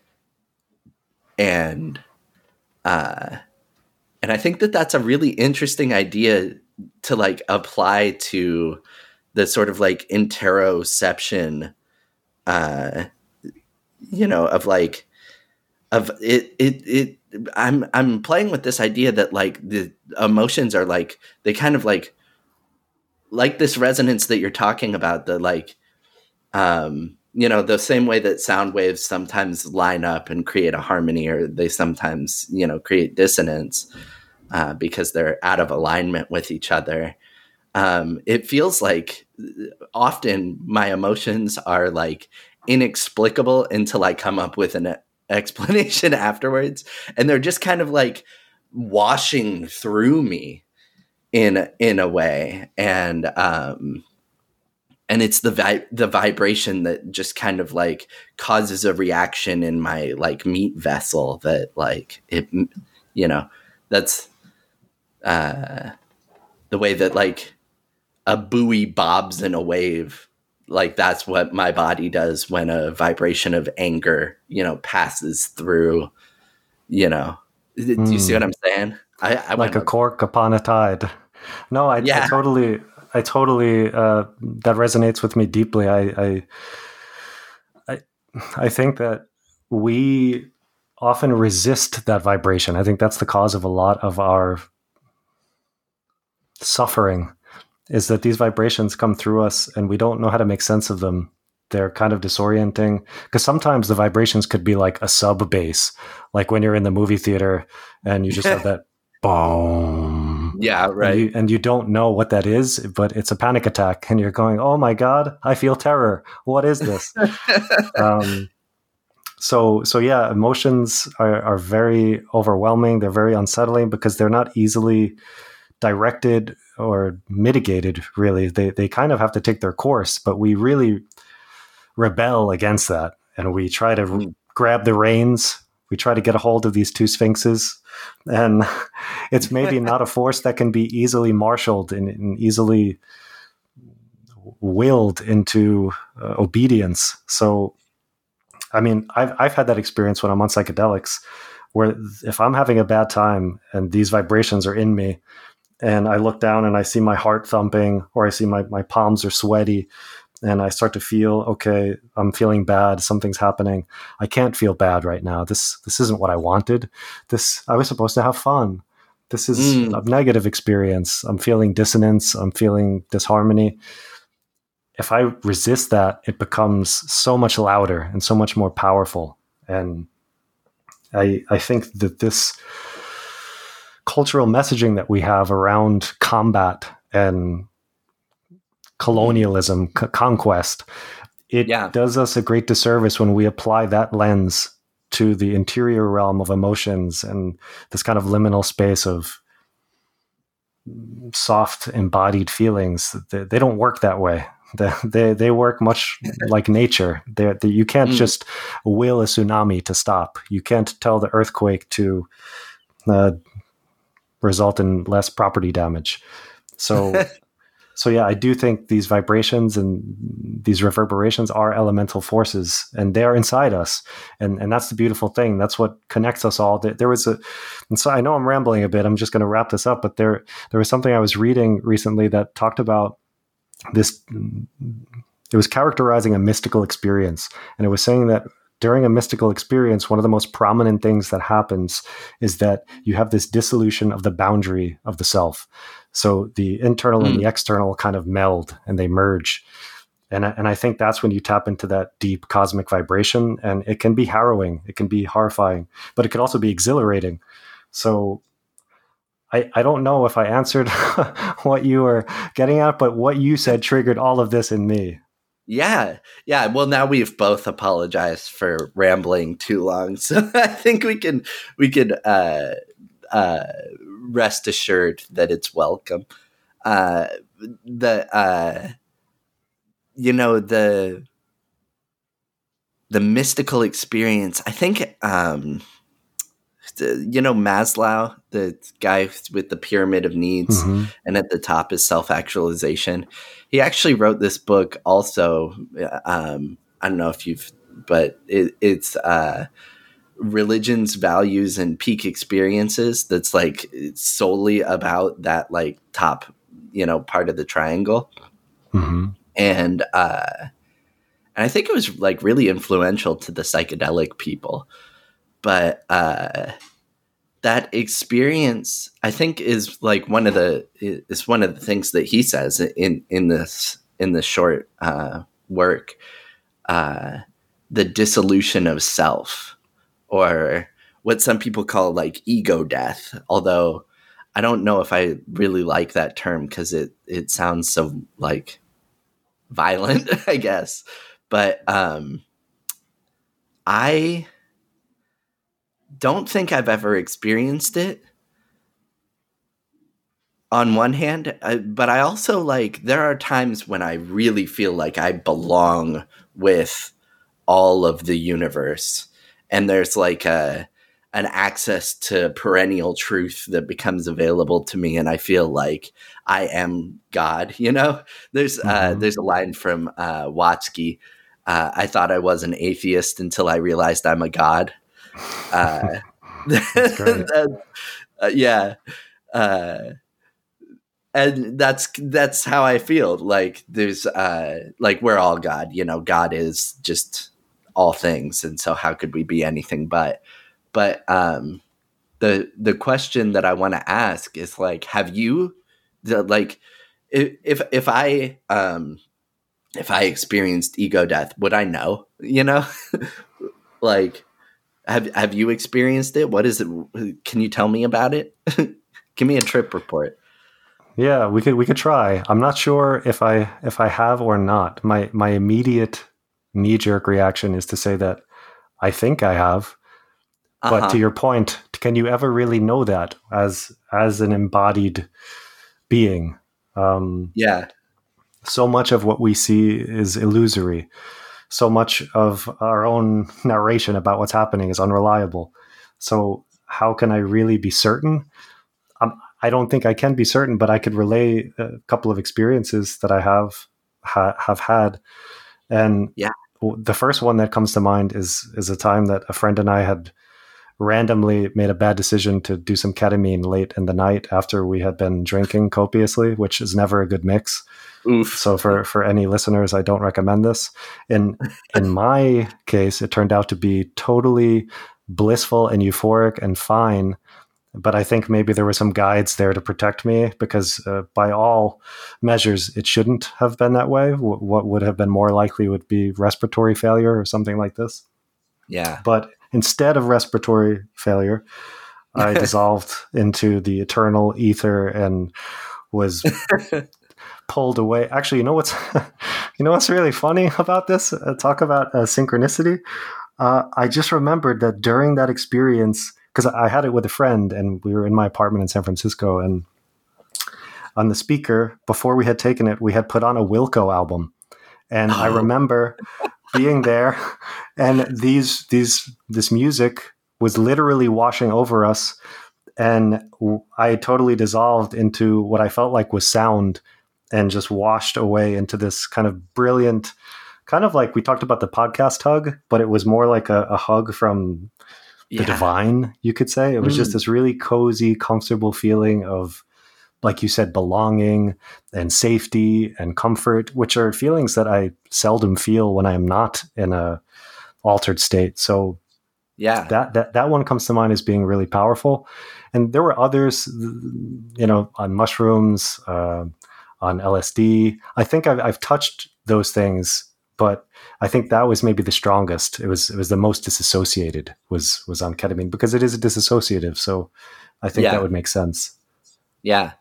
Speaker 1: And uh, and I think that that's a really interesting idea to like apply to the sort of like interoception, uh, you know, of like, of it, it, it, I'm, I'm playing with this idea that like the emotions are like, they kind of like, like this resonance that you're talking about, the like, um, you know, the same way that sound waves sometimes line up and create a harmony, or they sometimes, you know, create dissonance uh, because they're out of alignment with each other. Um, it feels like often my emotions are like inexplicable until I come up with an explanation afterwards. And they're just kind of like washing through me in, in a way. And, um, and it's the vi- the vibration that just kind of like causes a reaction in my like meat vessel that like it, you know, that's uh, the way that like a buoy bobs in a wave. Like that's what my body does when a vibration of anger, you know, passes through, you know, do
Speaker 2: Mm.
Speaker 1: you see what I'm saying? I, I
Speaker 2: like a
Speaker 1: up-
Speaker 2: cork upon a tide. No, I, yeah. I totally, I totally, uh, that resonates with me deeply. I, I, I, I think that we often resist that vibration. I think that's the cause of a lot of our suffering, is that these vibrations come through us and we don't know how to make sense of them. They're kind of disorienting, because sometimes the vibrations could be like a sub bass, like when you're in the movie theater and you just have that boom.
Speaker 1: Yeah, right.
Speaker 2: And you, and you don't know what that is, but it's a panic attack and you're going, oh my God, I feel terror. What is this? um, so, so yeah, emotions are, are very overwhelming. They're very unsettling because they're not easily directed or mitigated, really. They, they kind of have to take their course, but we really rebel against that. And we try to mm. grab the reins. We try to get a hold of these two sphinxes. And it's maybe not a force that can be easily marshaled and, and easily willed into uh, obedience. So, I mean, I've, I've had that experience when I'm on psychedelics, where if I'm having a bad time and these vibrations are in me, and I look down and I see my heart thumping, or I see my, my palms are sweaty, and I start to feel, okay, I'm feeling bad. Something's happening. I can't feel bad right now. This this isn't what I wanted. This I was supposed to have fun. This is mm. a negative experience. I'm feeling dissonance. I'm feeling disharmony. If I resist that, it becomes so much louder and so much more powerful. And I I think that this cultural messaging that we have around combat and colonialism, c- conquest, it yeah. does us a great disservice when we apply that lens to the interior realm of emotions and this kind of liminal space of soft embodied feelings. They, they don't work that way. They, they, they work much like nature. They're, they, you can't mm. just will a tsunami to stop. You can't tell the earthquake to uh, result in less property damage. So, so yeah, I do think these vibrations and these reverberations are elemental forces, and they are inside us. And, and that's the beautiful thing. That's what connects us all. There was a, and so I know I'm rambling a bit. I'm just going to wrap this up, but there, there was something I was reading recently that talked about this. It was characterizing a mystical experience. And it was saying that during a mystical experience, one of the most prominent things that happens is that you have this dissolution of the boundary of the self. So the internal mm. and the external kind of meld and they merge. And, and I think that's when you tap into that deep cosmic vibration, and it can be harrowing. It can be horrifying, but it could also be exhilarating. So I, I don't know if I answered what you were getting at, but what you said triggered all of this in me.
Speaker 1: Yeah, yeah. Well, now we've both apologized for rambling too long, so I think we can we can uh, uh, rest assured that it's welcome. Uh, the uh, you know the the mystical experience. I think um, the, you know Maslow, the guy with the pyramid of needs,
Speaker 2: Mm-hmm.
Speaker 1: and at the top is self-actualization. He actually wrote this book also. Um, I don't know if you've, but it, it's uh, religions, values, and peak experiences. That's like solely about that like top, you know, part of the triangle.
Speaker 2: Mm-hmm.
Speaker 1: And uh, and I think it was like really influential to the psychedelic people. But uh, that experience, I think, is like one of the is one of the things that he says in in this in this short uh, work, uh, the dissolution of self, or what some people call like ego death. Although I don't know if I really like that term because it it sounds so like violent, I guess. But um, I don't think I've ever experienced it on one hand, uh, but I also like there are times when I really feel like I belong with all of the universe, and there's like a an access to perennial truth that becomes available to me, and I feel like I am God. You know, there's uh,
Speaker 2: Mm-hmm.
Speaker 1: there's a line from uh, Watsky. Uh, I thought I was an atheist until I realized I'm a god. Uh,
Speaker 2: That's great.
Speaker 1: that, uh, yeah, uh, and that's that's how I feel. Like there's uh, like we're all God. You know, God is just all things, and so how could we be anything but? But um, the the question that I want to ask is like, have you the, like if if I um if I experienced ego death, would I know? You know, like have have you experienced it? What is it? Can you tell me about it? Give me a trip report.
Speaker 2: Yeah, we could we could try. I'm not sure if I if I have or not. My my immediate knee jerk reaction is to say that I think I have.
Speaker 1: Uh-huh.
Speaker 2: But to your point, can you ever really know that as as an embodied being? Um,
Speaker 1: yeah.
Speaker 2: So much of what we see is illusory. So much of our own narration about what's happening is unreliable. So how can I really be certain? Um, I don't think I can be certain, but I could relay a couple of experiences that I have ha- have had. And
Speaker 1: yeah.
Speaker 2: the first one that comes to mind is is a time that a friend and I had randomly made a bad decision to do some ketamine late in the night after we had been drinking copiously, which is never a good mix.
Speaker 1: Oof.
Speaker 2: So for, for any listeners, I don't recommend this. In in my case, it turned out to be totally blissful and euphoric and fine. But I think maybe there were some guides there to protect me because uh, by all measures, it shouldn't have been that way. W- what would have been more likely would be respiratory failure or something like this.
Speaker 1: Yeah.
Speaker 2: But instead of respiratory failure, I dissolved into the eternal ether and was pulled away. Actually, you know what's you know what's really funny about this? Uh, talk about uh, synchronicity. Uh, I just remembered that during that experience, because I had it with a friend, and we were in my apartment in San Francisco, and on the speaker before we had taken it, we had put on a Wilco album, and oh. I remember being there, and these these this music was literally washing over us, and I totally dissolved into what I felt like was sound, and just washed away into this kind of brilliant, kind of like we talked about the podcast hug, but it was more like a, a hug from the yeah. divine, you could say. It was mm. just this really cozy, comfortable feeling of, like you said, belonging and safety and comfort, which are feelings that I seldom feel when I am not in a altered state. So
Speaker 1: yeah,
Speaker 2: that, that, that one comes to mind as being really powerful. And there were others, you know, on mushrooms, uh, on L S D. I think I've, I've touched those things, but I think that was maybe the strongest. It was, it was the most disassociated was, was on ketamine because it is a disassociative. So I think yeah. that would make sense.
Speaker 1: Yeah.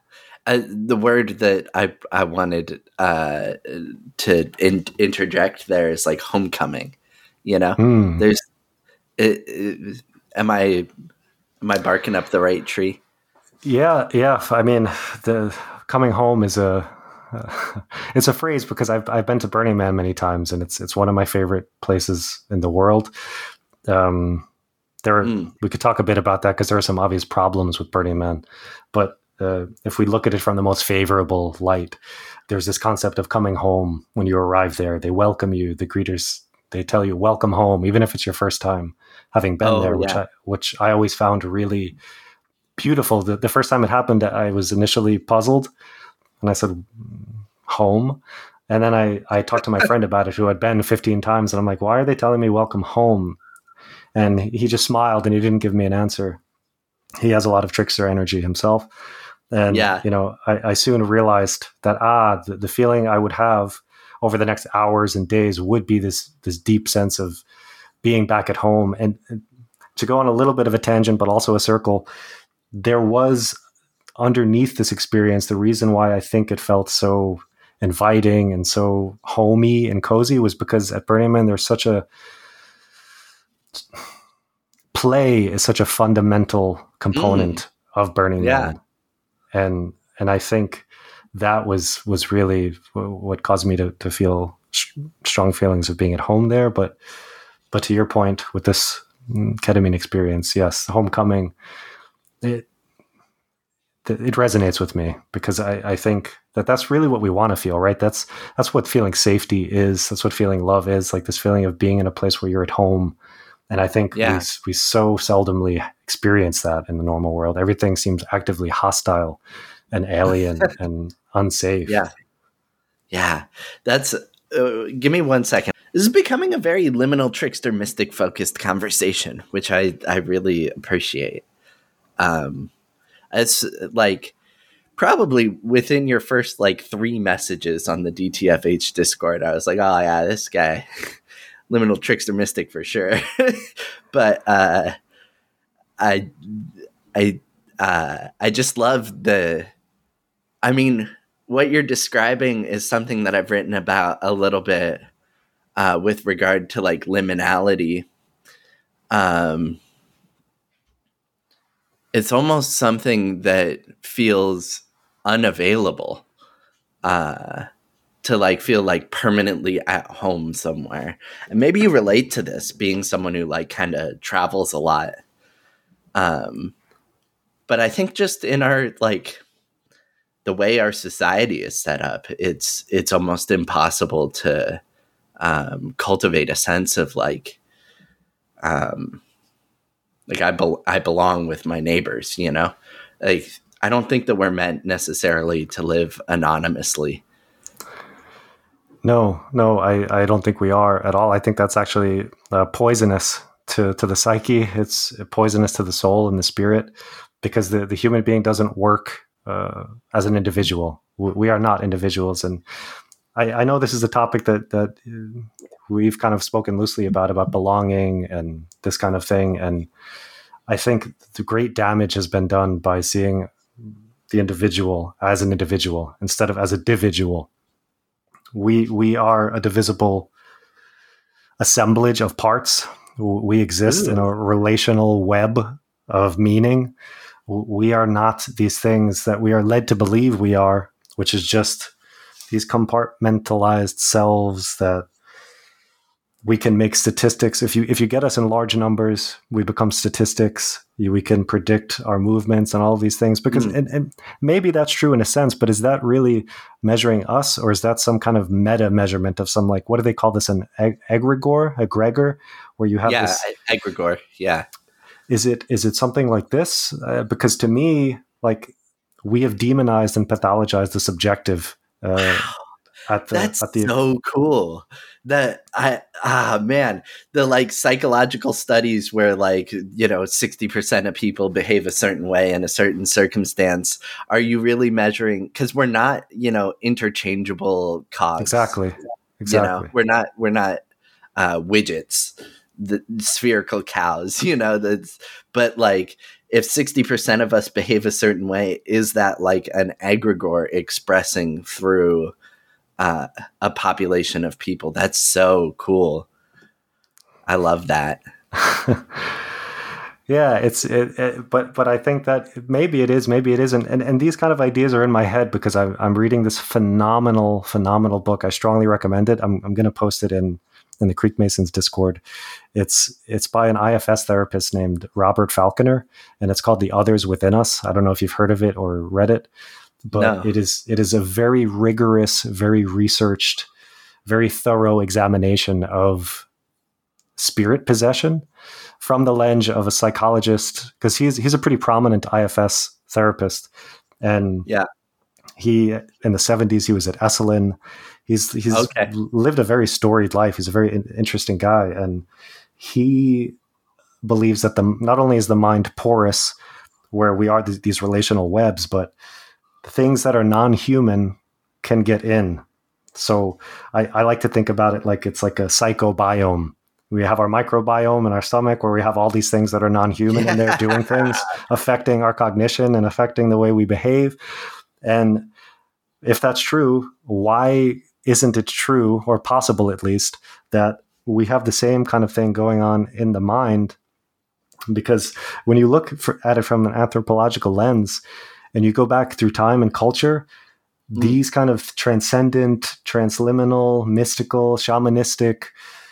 Speaker 1: Uh, the word that I I wanted uh, to in, interject there is like homecoming. You know,
Speaker 2: Mm.
Speaker 1: there's. It, it, am I am I barking up the right tree?
Speaker 2: Yeah, yeah. I mean, the coming home is a uh, it's a phrase because I've I've been to Burning Man many times, and it's it's one of my favorite places in the world. Um, there, are,
Speaker 1: Mm.
Speaker 2: we could talk a bit about that because there are some obvious problems with Burning Man, but uh, if we look at it from the most favorable light, there's this concept of coming home when you arrive there. They welcome you. The greeters, they tell you welcome home, even if it's your first time having been
Speaker 1: Oh,
Speaker 2: there, which
Speaker 1: yeah.
Speaker 2: I which I always found really beautiful. The, the first time it happened, I was initially puzzled, and I said, "Home." And then I, I talked to my friend about it who had been fifteen times, and I'm like, why are they telling me welcome home? And he just smiled and he didn't give me an answer. He has a lot of trickster energy himself. And,
Speaker 1: Yeah.
Speaker 2: you know, I, I soon realized that, ah, the, the feeling I would have over the next hours and days would be this, this deep sense of being back at home. And, and to go on a little bit of a tangent, but also a circle, there was underneath this experience, the reason why I think it felt so inviting and so homey and cozy was because at Burning Man, there's such a play is such a fundamental component mm. of Burning
Speaker 1: Yeah.
Speaker 2: Man. And, and I think that was, was really what caused me to, to feel sh- strong feelings of being at home there. But, but to your point with this ketamine experience, yes, homecoming, it, it resonates with me because I, I think that that's really what we want to feel, right? That's, that's what feeling safety is. That's what feeling love is, like this feeling of being in a place where you're at home. And I think
Speaker 1: yeah.
Speaker 2: we we so seldomly experience that in the normal world. Everything seems actively hostile and alien and unsafe.
Speaker 1: Yeah. Yeah. That's, uh, give me one second. This is becoming a very liminal trickster mystic focused conversation, which I, I really appreciate. Um, it's like probably within your first like three messages on the D T F H Discord, I was like, oh yeah, this guy, liminal trickster mystic for sure. But uh, I, I, uh, I just love the, I mean, what you're describing is something that I've written about a little bit uh, with regard to like liminality. Um, it's almost something that feels unavailable uh, to like feel like permanently at home somewhere. And maybe you relate to this being someone who like kind of travels a lot. Um, but I think just in our like the way our society is set up, it's it's almost impossible to um, cultivate a sense of like um, like I be- I belong with my neighbors, you know? Like I don't think that we're meant necessarily to live anonymously.
Speaker 2: No, no, I, I don't think we are at all. I think that's actually uh, poisonous to, to the psyche. It's poisonous to the soul and the spirit because the, the human being doesn't work uh, as an individual. We, we are not individuals. And I, I know this is a topic that, that we've kind of spoken loosely about, about belonging and this kind of thing. And I think the great damage has been done by seeing the individual as an individual instead of as a dividual. We we are a divisible assemblage of parts. We exist Ooh. in a relational web of meaning. We are not these things that we are led to believe we are, which is just these compartmentalized selves that we can make statistics. If you if you get us in large numbers, we become statistics. We can predict our movements and all of these things. Because mm. and, and maybe that's true in a sense, but is that really measuring us, or is that some kind of meta measurement of some like what do they call this? An eg- egregore, egregor, where you have
Speaker 1: yeah,
Speaker 2: this
Speaker 1: egregore. Yeah.
Speaker 2: Is it is it something like this? Uh, because to me, like we have demonized and pathologized the subjective. Uh,
Speaker 1: wow.
Speaker 2: At the,
Speaker 1: That's
Speaker 2: at the,
Speaker 1: so cool. That I ah man, the like psychological studies where like you know sixty percent of people behave a certain way in a certain circumstance. Are you really measuring? Because we're not you know interchangeable cogs.
Speaker 2: Exactly. Exactly.
Speaker 1: You know, we're not we're not uh, widgets, the spherical cows. You know that's but like if sixty percent of us behave a certain way, is that like an egregore expressing through uh, a population of people? That's so cool. I love that.
Speaker 2: Yeah, it's it, it, but but I think that maybe it is, maybe it isn't, and and these kind of ideas are in my head because I'm I'm reading this phenomenal phenomenal book. I strongly recommend it. I'm I'm going to post it in in the Creek Masons Discord. It's it's by an I F S therapist named Robert Falconer, and it's called The Others Within Us. I don't know if you've heard of it or read it, but no. it is it is a very rigorous, very researched, very thorough examination of spirit possession from the lens of a psychologist, because he's he's a pretty prominent I F S therapist, and
Speaker 1: yeah,
Speaker 2: he in the seventies he was at Esalen. He's he's
Speaker 1: okay.
Speaker 2: lived a very storied life. He's a very in- interesting guy, and he believes that the not only is the mind porous, where we are th- these relational webs, but things that are non-human can get in. So I, I like to think about it like it's like a psychobiome. We have our microbiome in our stomach where we have all these things that are non-human, yeah. and they're doing things affecting our cognition and affecting the way we behave. And if that's true, why isn't it true, or possible at least, that we have the same kind of thing going on in the mind? Because when you look for, at it from an anthropological lens and you go back through time and culture, mm. these kind of transcendent, transliminal, mystical, shamanistic,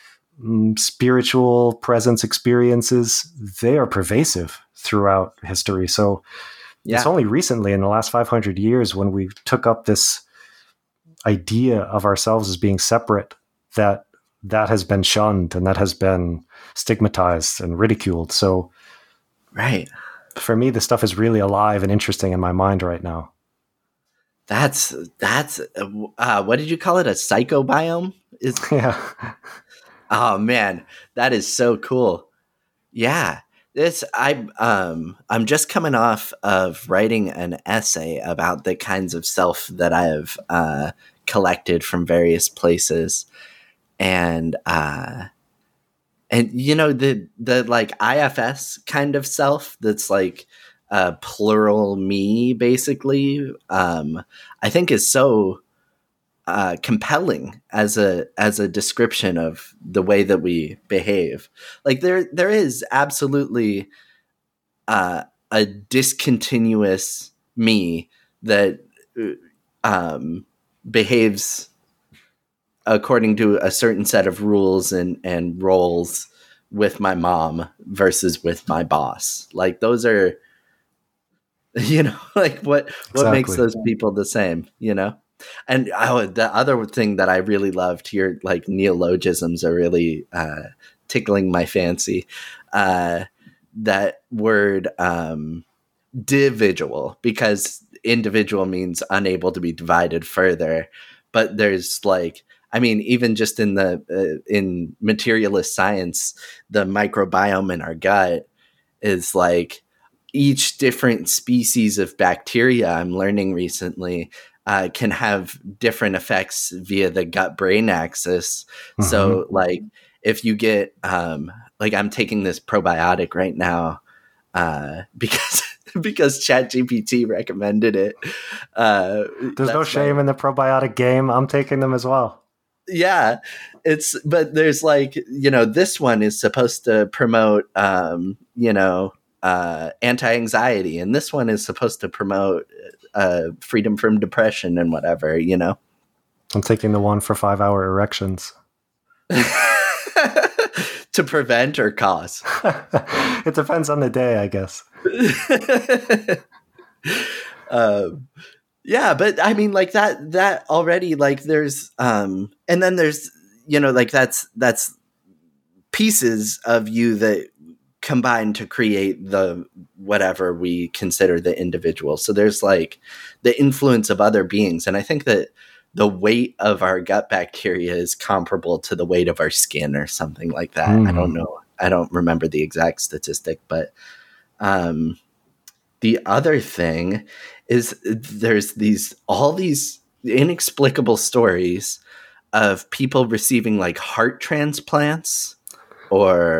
Speaker 2: spiritual presence experiences, they are pervasive throughout history. So yeah. It's only recently in the last five hundred years when we took up this idea of ourselves as being separate that that has been shunned and that has been stigmatized and ridiculed. So
Speaker 1: right.
Speaker 2: For me, this stuff is really alive and interesting in my mind right now.
Speaker 1: That's, that's, uh, what did you call it? A psychobiome? Is
Speaker 2: yeah.
Speaker 1: Oh man, that is so cool. Yeah. This I um I'm just coming off of writing an essay about the kinds of self that I've uh, collected from various places. And uh and you know the the like I F S kind of self that's like a plural me basically, um I think is so Uh, compelling as a as a description of the way that we behave. Like there there is absolutely uh, a discontinuous me that um, behaves according to a certain set of rules and and roles with my mom versus with my boss. Like those are, you know, like what what
Speaker 2: exactly.
Speaker 1: makes those people the same, you know? And oh, the other thing that I really loved, your like neologisms are really uh, tickling my fancy. Uh, that word um, dividual, because individual means unable to be divided further. But there's like, I mean, even just in the uh, in materialist science, the microbiome in our gut is like each different species of bacteria. I'm learning recently. Uh, can have different effects via the gut-brain axis. Mm-hmm. So, like, if you get, um, like, I'm taking this probiotic right now uh, because because ChatGPT recommended it. Uh,
Speaker 2: there's no shame my, in the probiotic game. I'm taking them as well.
Speaker 1: Yeah, it's but there's like, you know, this one is supposed to promote, um, you know, uh, anti-anxiety, and this one is supposed to promote uh, freedom from depression and whatever, you know.
Speaker 2: I'm taking the one for five hour erections.
Speaker 1: To prevent or cause?
Speaker 2: It depends on the day, I guess.
Speaker 1: um, yeah, but I mean, like that, that already, like there's, um, and then there's, you know, like that's, that's pieces of you that combine to create the whatever we consider the individual. So there's like the influence of other beings. And I think that the weight of our gut bacteria is comparable to the weight of our skin or something like that. Mm. I don't know. I don't remember the exact statistic, but um, the other thing is there's these, all these inexplicable stories of people receiving like heart transplants or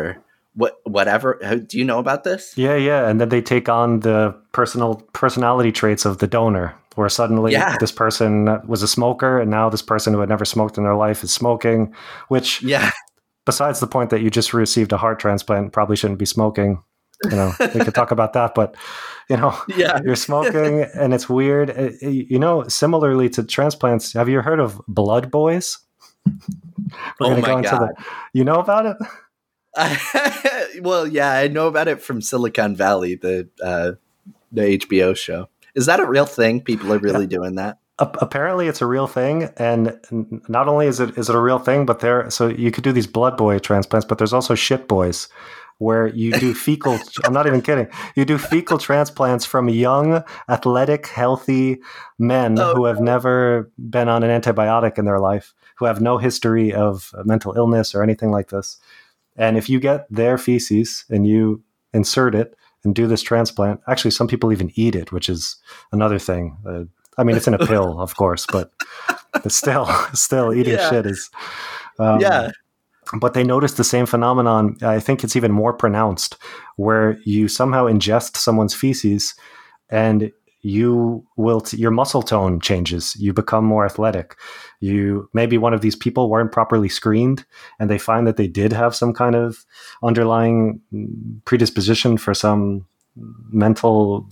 Speaker 1: what whatever. Do you know about this?
Speaker 2: Yeah, yeah. And then they take on the personal personality traits of the donor, where suddenly
Speaker 1: Yeah.
Speaker 2: this person was a smoker, and now this person who had never smoked in their life is smoking, which,
Speaker 1: Yeah.
Speaker 2: besides the point that you just received a heart transplant, probably shouldn't be smoking. You know, we could talk about that, but, you know,
Speaker 1: Yeah.
Speaker 2: you're smoking and it's weird. It- it- you know, similarly to transplants, have you heard of blood boys? We're
Speaker 1: Oh
Speaker 2: gonna
Speaker 1: my
Speaker 2: go into
Speaker 1: God.
Speaker 2: the, you know about it?
Speaker 1: Well, yeah, I know about it from Silicon Valley, the uh, the H B O show. Is that a real thing? People are really doing that?
Speaker 2: A- apparently it's a real thing, and n- not only is it is it a real thing, but there so you could do these blood boy transplants, but there's also shit boys, where you do fecal I'm not even kidding, you do fecal transplants from young, athletic, healthy men
Speaker 1: Oh,
Speaker 2: who have never been on an antibiotic in their life, who have no history of mental illness or anything like this. And if you get their feces and you insert it and do this transplant, actually some people even eat it, which is another thing. uh, I mean, it's in a pill, of course, but, but still, still eating
Speaker 1: Yeah.
Speaker 2: shit is. Um,
Speaker 1: yeah.
Speaker 2: But they noticed the same phenomenon. I think it's even more pronounced, where you somehow ingest someone's feces, and you will t- your muscle tone changes. You become more athletic. You maybe one of these people weren't properly screened, and they find that they did have some kind of underlying predisposition for some mental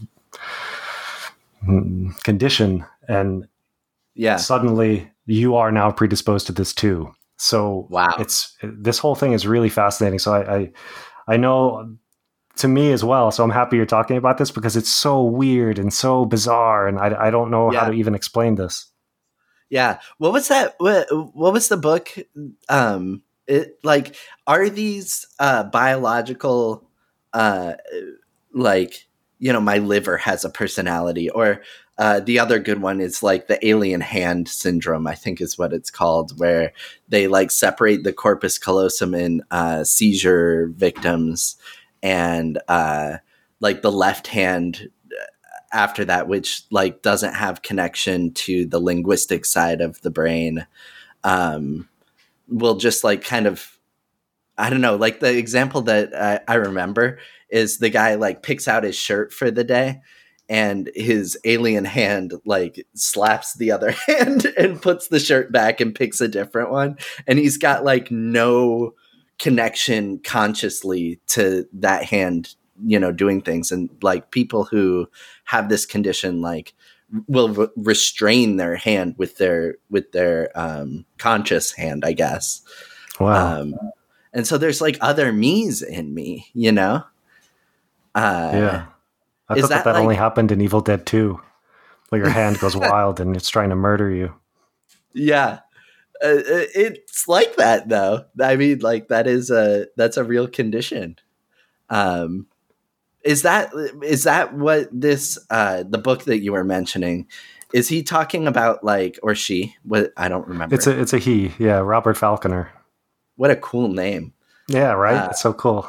Speaker 2: condition, and
Speaker 1: Yeah.
Speaker 2: suddenly you are now predisposed to this too. So
Speaker 1: Wow.
Speaker 2: it's this whole thing is really fascinating. So I, I I know, to me as well. So I'm happy you're talking about this, because it's so weird and so bizarre, and I I don't know
Speaker 1: Yeah.
Speaker 2: how to even explain this.
Speaker 1: Yeah. What was that? What, what was the book? Um, it like, are these uh, biological, uh, like, you know, my liver has a personality, or uh, the other good one is like the alien hand syndrome, I think is what it's called, where they like separate the corpus callosum in uh, seizure victims, and uh, like the left hand after that, which like doesn't have connection to the linguistic side of the brain, um, will just like kind of, I don't know, like the example that I, I remember is the guy like picks out his shirt for the day, and his alien hand like slaps the other hand and puts the shirt back and picks a different one. And he's got like no connection consciously to that hand, you know, doing things. And like people who have this condition, like will re- restrain their hand with their, with their um, conscious hand, I guess.
Speaker 2: Wow.
Speaker 1: Um, and so there's like other me's in me, you know? Uh,
Speaker 2: Yeah. I
Speaker 1: is
Speaker 2: thought that
Speaker 1: that
Speaker 2: that
Speaker 1: like-
Speaker 2: only happened in Evil Dead two, where your hand goes wild and it's trying to murder you.
Speaker 1: Yeah. Uh, it's like that though. I mean, like that is a, that's a real condition. Um, is that, is that what this, uh, the book that you were mentioning, is he talking about like, or she, what, I don't remember.
Speaker 2: It's a it's a he. Yeah, Robert Falconer.
Speaker 1: What a cool name.
Speaker 2: Yeah, right?
Speaker 1: Uh,
Speaker 2: It's so cool.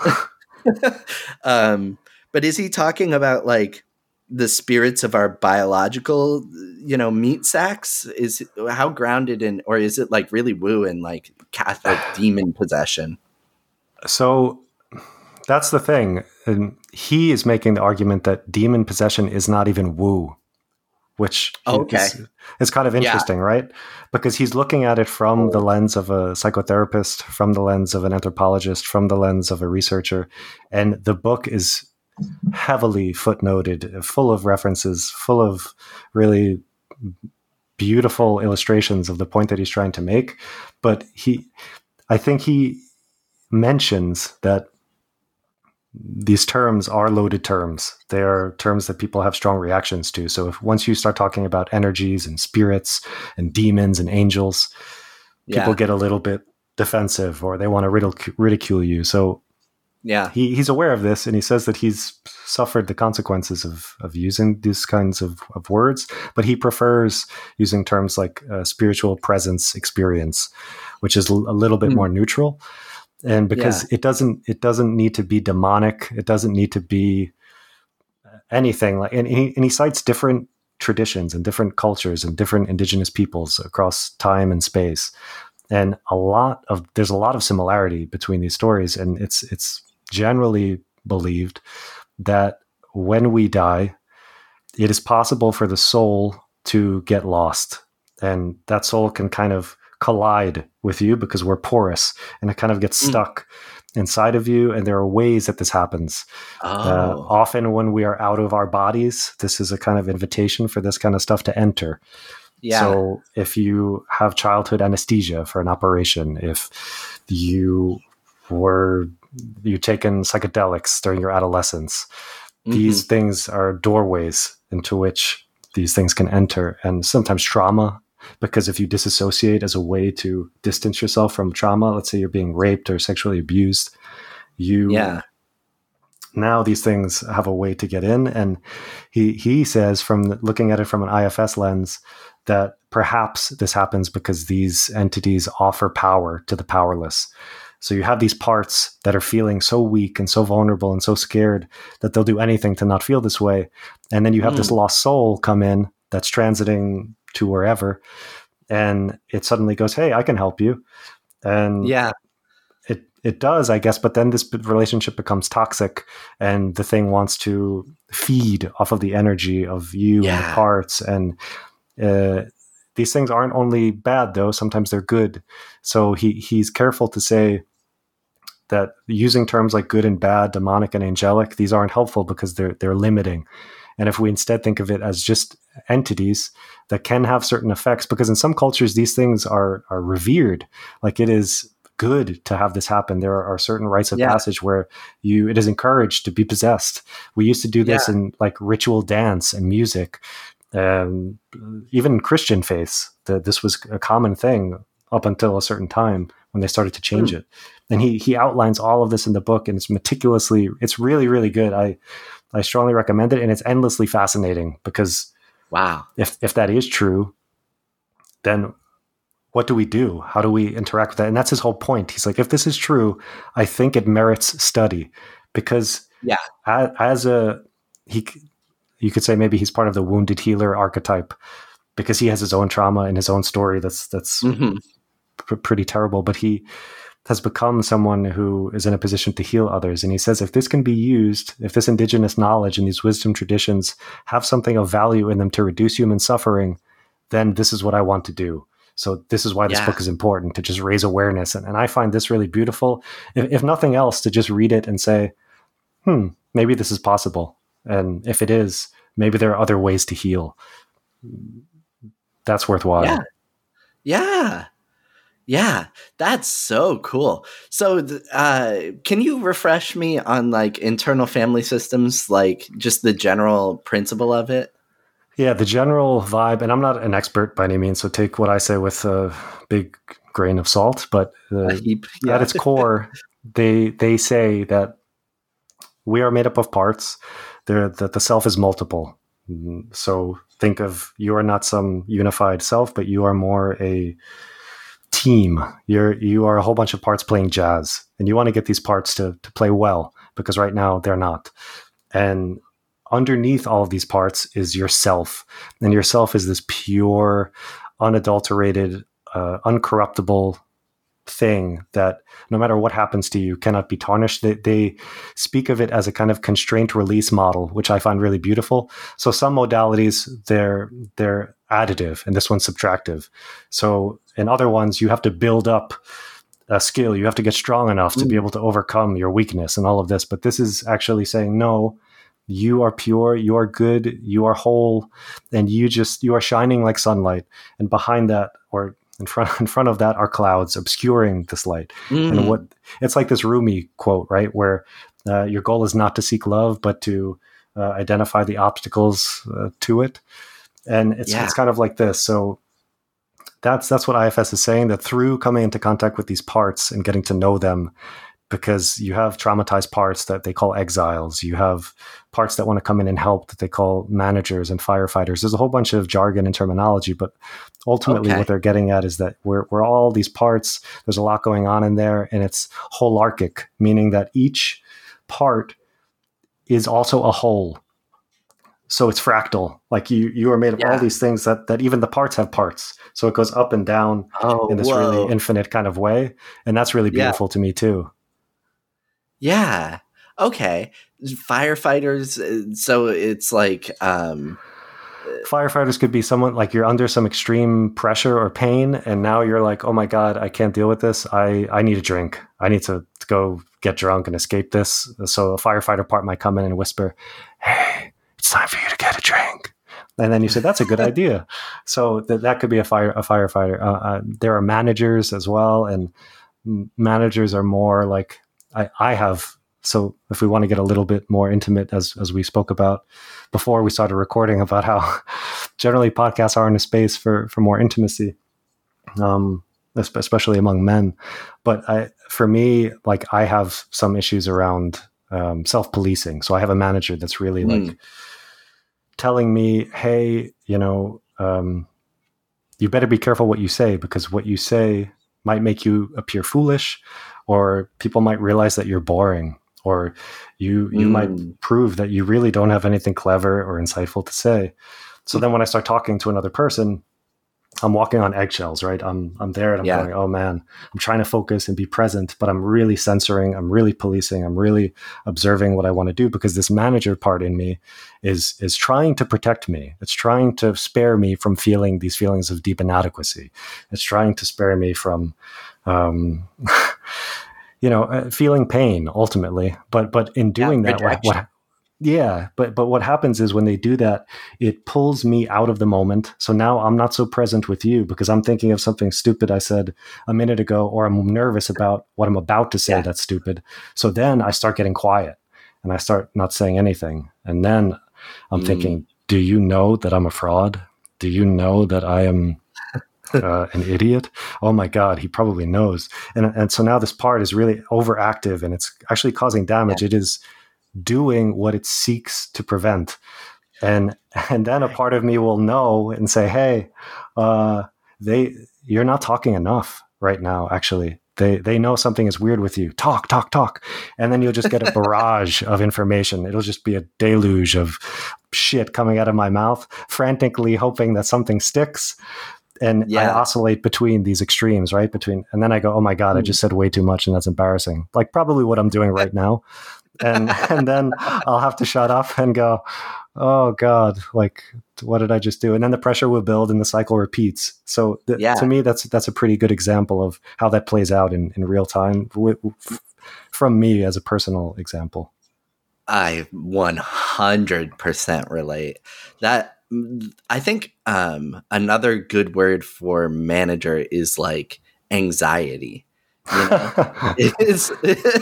Speaker 1: um, but is he talking about like the spirits of our biological, you know, meat sacks? Is how grounded in, or is it like really woo and like Catholic demon possession?
Speaker 2: So that's the thing. And he is making the argument that demon possession is not even woo, which
Speaker 1: Okay.
Speaker 2: is, is kind of interesting, yeah. Right? Because he's looking at it from oh. the lens of a psychotherapist, from the lens of an anthropologist, from the lens of a researcher. And the book is heavily footnoted, full of references, full of really beautiful illustrations of the point that he's trying to make. But he, I think he mentions that these terms are loaded terms. They are terms that people have strong reactions to. So if once you start talking about energies and spirits and demons and angels, yeah. people get a little bit defensive, or they want to ridic- ridicule you. So
Speaker 1: yeah,
Speaker 2: he, he's aware of this, and he says that he's suffered the consequences of, of using these kinds of, of words, but he prefers using terms like uh, spiritual presence experience, which is l- a little bit mm. more neutral. And because yeah. it doesn't, it doesn't need to be demonic. It doesn't need to be anything like. And he, and he cites different traditions and different cultures and different indigenous peoples across time and space. And a lot of there's a lot of similarity between these stories, and it's it's generally believed that when we die, it is possible for the soul to get lost. And that soul can kind of collide with you because we're porous, and it kind of gets mm. stuck inside of you. And there are ways that this happens.
Speaker 1: Oh.
Speaker 2: Uh, often when we are out of our bodies, this is a kind of invitation for this kind of stuff to enter.
Speaker 1: Yeah.
Speaker 2: So if you have childhood anesthesia for an operation, if you were you taken psychedelics during your adolescence, mm-hmm. these things are doorways into which these things can enter. And sometimes trauma, because if you disassociate as a way to distance yourself from trauma, let's say you're being raped or sexually abused, you
Speaker 1: yeah.
Speaker 2: now these things have a way to get in. And he he says, from looking at it from an I F S lens, that perhaps this happens because these entities offer power to the powerless. So you have these parts that are feeling so weak and so vulnerable and so scared that they'll do anything to not feel this way. And then you have mm. this lost soul come in that's transiting to wherever, and it suddenly goes, hey, I can help you. And
Speaker 1: yeah,
Speaker 2: it it does, I guess. But then this relationship becomes toxic, and the thing wants to feed off of the energy of you yeah. and the parts. And uh, these things aren't only bad, though. Sometimes they're good. So he he's careful to say that using terms like good and bad, demonic and angelic, these aren't helpful because they're they're limiting. And if we instead think of it as just entities that can have certain effects, because in some cultures these things are are revered, like it is good to have this happen. There are certain rites of yeah. passage where you it is encouraged to be possessed. We used to do this yeah. in like ritual dance and music, um, even in Christian faiths. That this was a common thing up until a certain time when they started to change mm. it. And he he outlines all of this in the book, and it's meticulously. It's really really good. I I strongly recommend it, and it's endlessly fascinating because
Speaker 1: wow,
Speaker 2: if if that is true, then what do we do? How do we interact with that? And that's his whole point. He's like, if this is true, I think it merits study, because
Speaker 1: yeah,
Speaker 2: as, as a he, you could say maybe he's part of the wounded healer archetype because he has his own trauma and his own story that's that's
Speaker 1: mm-hmm.
Speaker 2: pr- pretty terrible, but he has become someone who is in a position to heal others. And he says, if this can be used, if this indigenous knowledge and these wisdom traditions have something of value in them to reduce human suffering, then this is what I want to do. So this is why this
Speaker 1: yeah.
Speaker 2: book is important, to just raise awareness. And, and I find this really beautiful. If, if nothing else, to just read it and say, hmm, maybe this is possible. And if it is, maybe there are other ways to heal. That's worthwhile.
Speaker 1: Yeah. Yeah. Yeah, that's so cool. So, uh, can you refresh me on like internal family systems, like just the general principle of it?
Speaker 2: Yeah, the general vibe, and I'm not an expert by any means, so take what I say with a big grain of salt. But uh,
Speaker 1: heap, yeah.
Speaker 2: at its core, they they say that we are made up of parts. They're, that the self is multiple. So think of, you are not some unified self, but you are more a team. You're you are a whole bunch of parts playing jazz, and you want to get these parts to to play well, because right now they're not. And underneath all of these parts is yourself, and yourself is this pure, unadulterated, uh, uncorruptible thing that no matter what happens to you cannot be tarnished. They, they speak of it as a kind of constraint release model, which I find really beautiful. So some modalities, they're they're additive, and this one's subtractive. So in other ones, you have to build up a skill. You have to get strong enough to mm. be able to overcome your weakness and all of this. But this is actually saying, no, you are pure, you are good, you are whole, and you just, you are shining like sunlight. And behind that, or in front in front of that, are clouds obscuring this light. Mm. And what it's like this Rumi quote, right? Where uh, your goal is not to seek love, but to uh, identify the obstacles uh, to it. And it's yeah. it's kind of like this. So that's that's what I F S is saying, that through coming into contact with these parts and getting to know them, because you have traumatized parts that they call exiles. You have parts that want to come in and help that they call managers and firefighters. There's a whole bunch of jargon and terminology, but ultimately okay. what they're getting at is that we're, we're all these parts. There's a lot going on in there, and it's holarchic, meaning that each part is also a whole. So it's fractal. Like you, you are made of yeah. all these things that, that even the parts have parts. So it goes up and down
Speaker 1: oh,
Speaker 2: in this
Speaker 1: whoa.
Speaker 2: really infinite kind of way. And that's really beautiful yeah. to me too.
Speaker 1: Yeah. Okay. Firefighters. uh, So it's like, um,
Speaker 2: Firefighters could be someone like you're under some extreme pressure or pain, and now you're like, oh my God, I can't deal with this. I, I need a drink. I need to, to go get drunk and escape this. So a firefighter part might come in and whisper, hey, it's time for you to get a drink. And then you say, that's a good idea. So th- that could be a fire a firefighter. Uh, uh, there are managers as well, and m- managers are more like I, I have. So if we want to get a little bit more intimate, as as we spoke about before we started recording, about how generally podcasts are in a space for for more intimacy, um, especially among men. But I, for me, like I have some issues around um, self-policing. So I have a manager that's really
Speaker 1: Mm.
Speaker 2: like telling me, hey, you know, um, you better be careful what you say, because what you say might make you appear foolish, or people might realize that you're boring, or you you
Speaker 1: Mm.
Speaker 2: might prove that you really don't have anything clever or insightful to say. So then when I start talking to another person, I'm walking on eggshells, right? I'm I'm there and I'm
Speaker 1: Yeah.
Speaker 2: going, oh man, I'm trying to focus and be present, but I'm really censoring, I'm really policing, I'm really observing what I want to do, because this manager part in me is is trying to protect me. It's trying to spare me from feeling these feelings of deep inadequacy. It's trying to spare me from um you know, uh, feeling pain ultimately. But but in doing
Speaker 1: Yeah,
Speaker 2: that, what,
Speaker 1: projection.
Speaker 2: what yeah, but but what happens is when they do that, it pulls me out of the moment. So now I'm not so present with you because I'm thinking of something stupid I said a minute ago, or I'm nervous about what I'm about to say
Speaker 1: Yeah.
Speaker 2: that's stupid. So then I start getting quiet and I start not saying anything. And then I'm
Speaker 1: Mm.
Speaker 2: thinking, do you know that I'm a fraud? Do you know that I am uh, an idiot? Oh my God, he probably knows. And and so now this part is really overactive and it's actually causing damage.
Speaker 1: Yeah.
Speaker 2: It is doing what it seeks to prevent. And and then a part of me will know and say, hey, uh, they you're not talking enough right now, actually. They they know something is weird with you. Talk, talk, talk. And then you'll just get a barrage of information. It'll just be a deluge of shit coming out of my mouth, frantically hoping that something sticks. And I
Speaker 1: Yeah.
Speaker 2: oscillate between these extremes, right? Between, and then I go, oh my God, I
Speaker 1: Mm.
Speaker 2: just said way too much and that's embarrassing. Like probably what I'm doing right now. And and then I'll have to shut up and go, oh God, like what did I just do? And then the pressure will build and the cycle repeats. So th-
Speaker 1: Yeah.
Speaker 2: to me, that's that's a pretty good example of how that plays out in, in real time w- w- from me as a personal example.
Speaker 1: I one hundred percent relate. That I think um, another good word for manager is like anxiety. You know, it's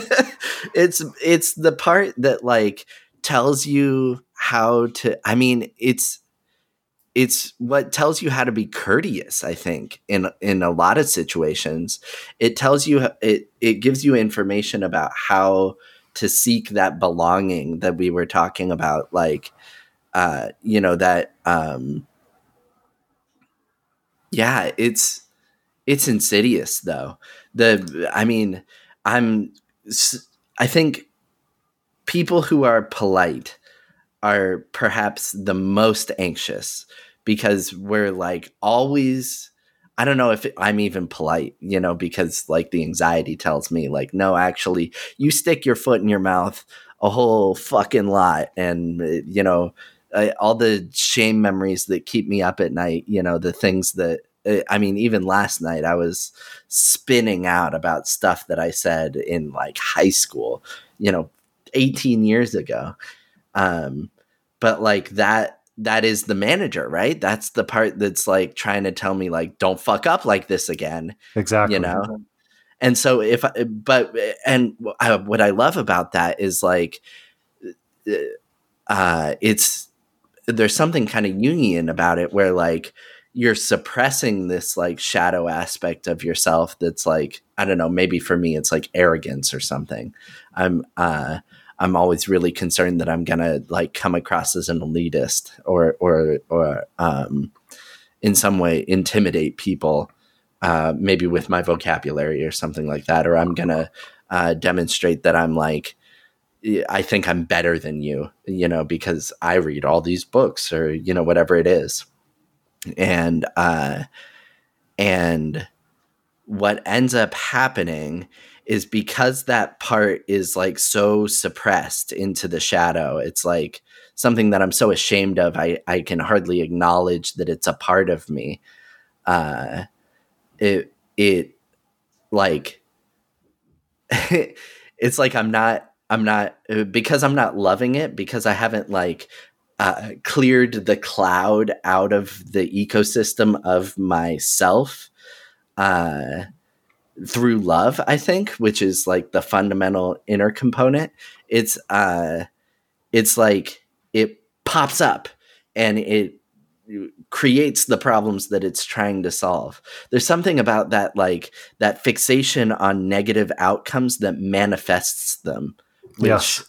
Speaker 1: it's it's the part that like tells you how to. I mean, it's it's what tells you how to be courteous. I think in in a lot of situations, it tells you it it gives you information about how to seek that belonging that we were talking about, like uh, you know that um, yeah, it's it's insidious though. The I mean, I'm I think people who are polite are perhaps the most anxious because we're like always I don't know if it, I'm even polite, you know, because like the anxiety tells me like, no, actually you stick your foot in your mouth a whole fucking lot. And, uh, you know, uh, all the shame memories that keep me up at night, you know, the things that, uh, I mean, even last night I was spinning out about stuff that I said in like high school, you know, eighteen years ago. Um, but like that, that is the manager, right? That's the part that's like trying to tell me like, don't fuck up like this again,
Speaker 2: Exactly.
Speaker 1: you know? And so if, I, but, and I, what I love about that is like, uh, it's, there's something kind of Jungian about it where like you're suppressing this like shadow aspect of yourself. That's like, I don't know, maybe for me, it's like arrogance or something. I'm, uh, I'm always really concerned that I'm going to like come across as an elitist or, or, or, um, in some way intimidate people, uh, maybe with my vocabulary or something like that. Or I'm going to, uh, demonstrate that I'm like, I think I'm better than you, you know, because I read all these books or, you know, whatever it is. And, uh, and what ends up happening is because that part is like so suppressed into the shadow. It's like something that I'm so ashamed of. I, I can hardly acknowledge that it's a part of me. Uh, it, it like, it's like, I'm not, I'm not, because I'm not loving it, because I haven't like, uh, cleared the cloud out of the ecosystem of myself, uh, through love, I think, which is like the fundamental inner component. It's, uh, it's like it pops up and it creates the problems that it's trying to solve. There's something about that, like that fixation on negative outcomes that manifests them. Which,
Speaker 2: yes.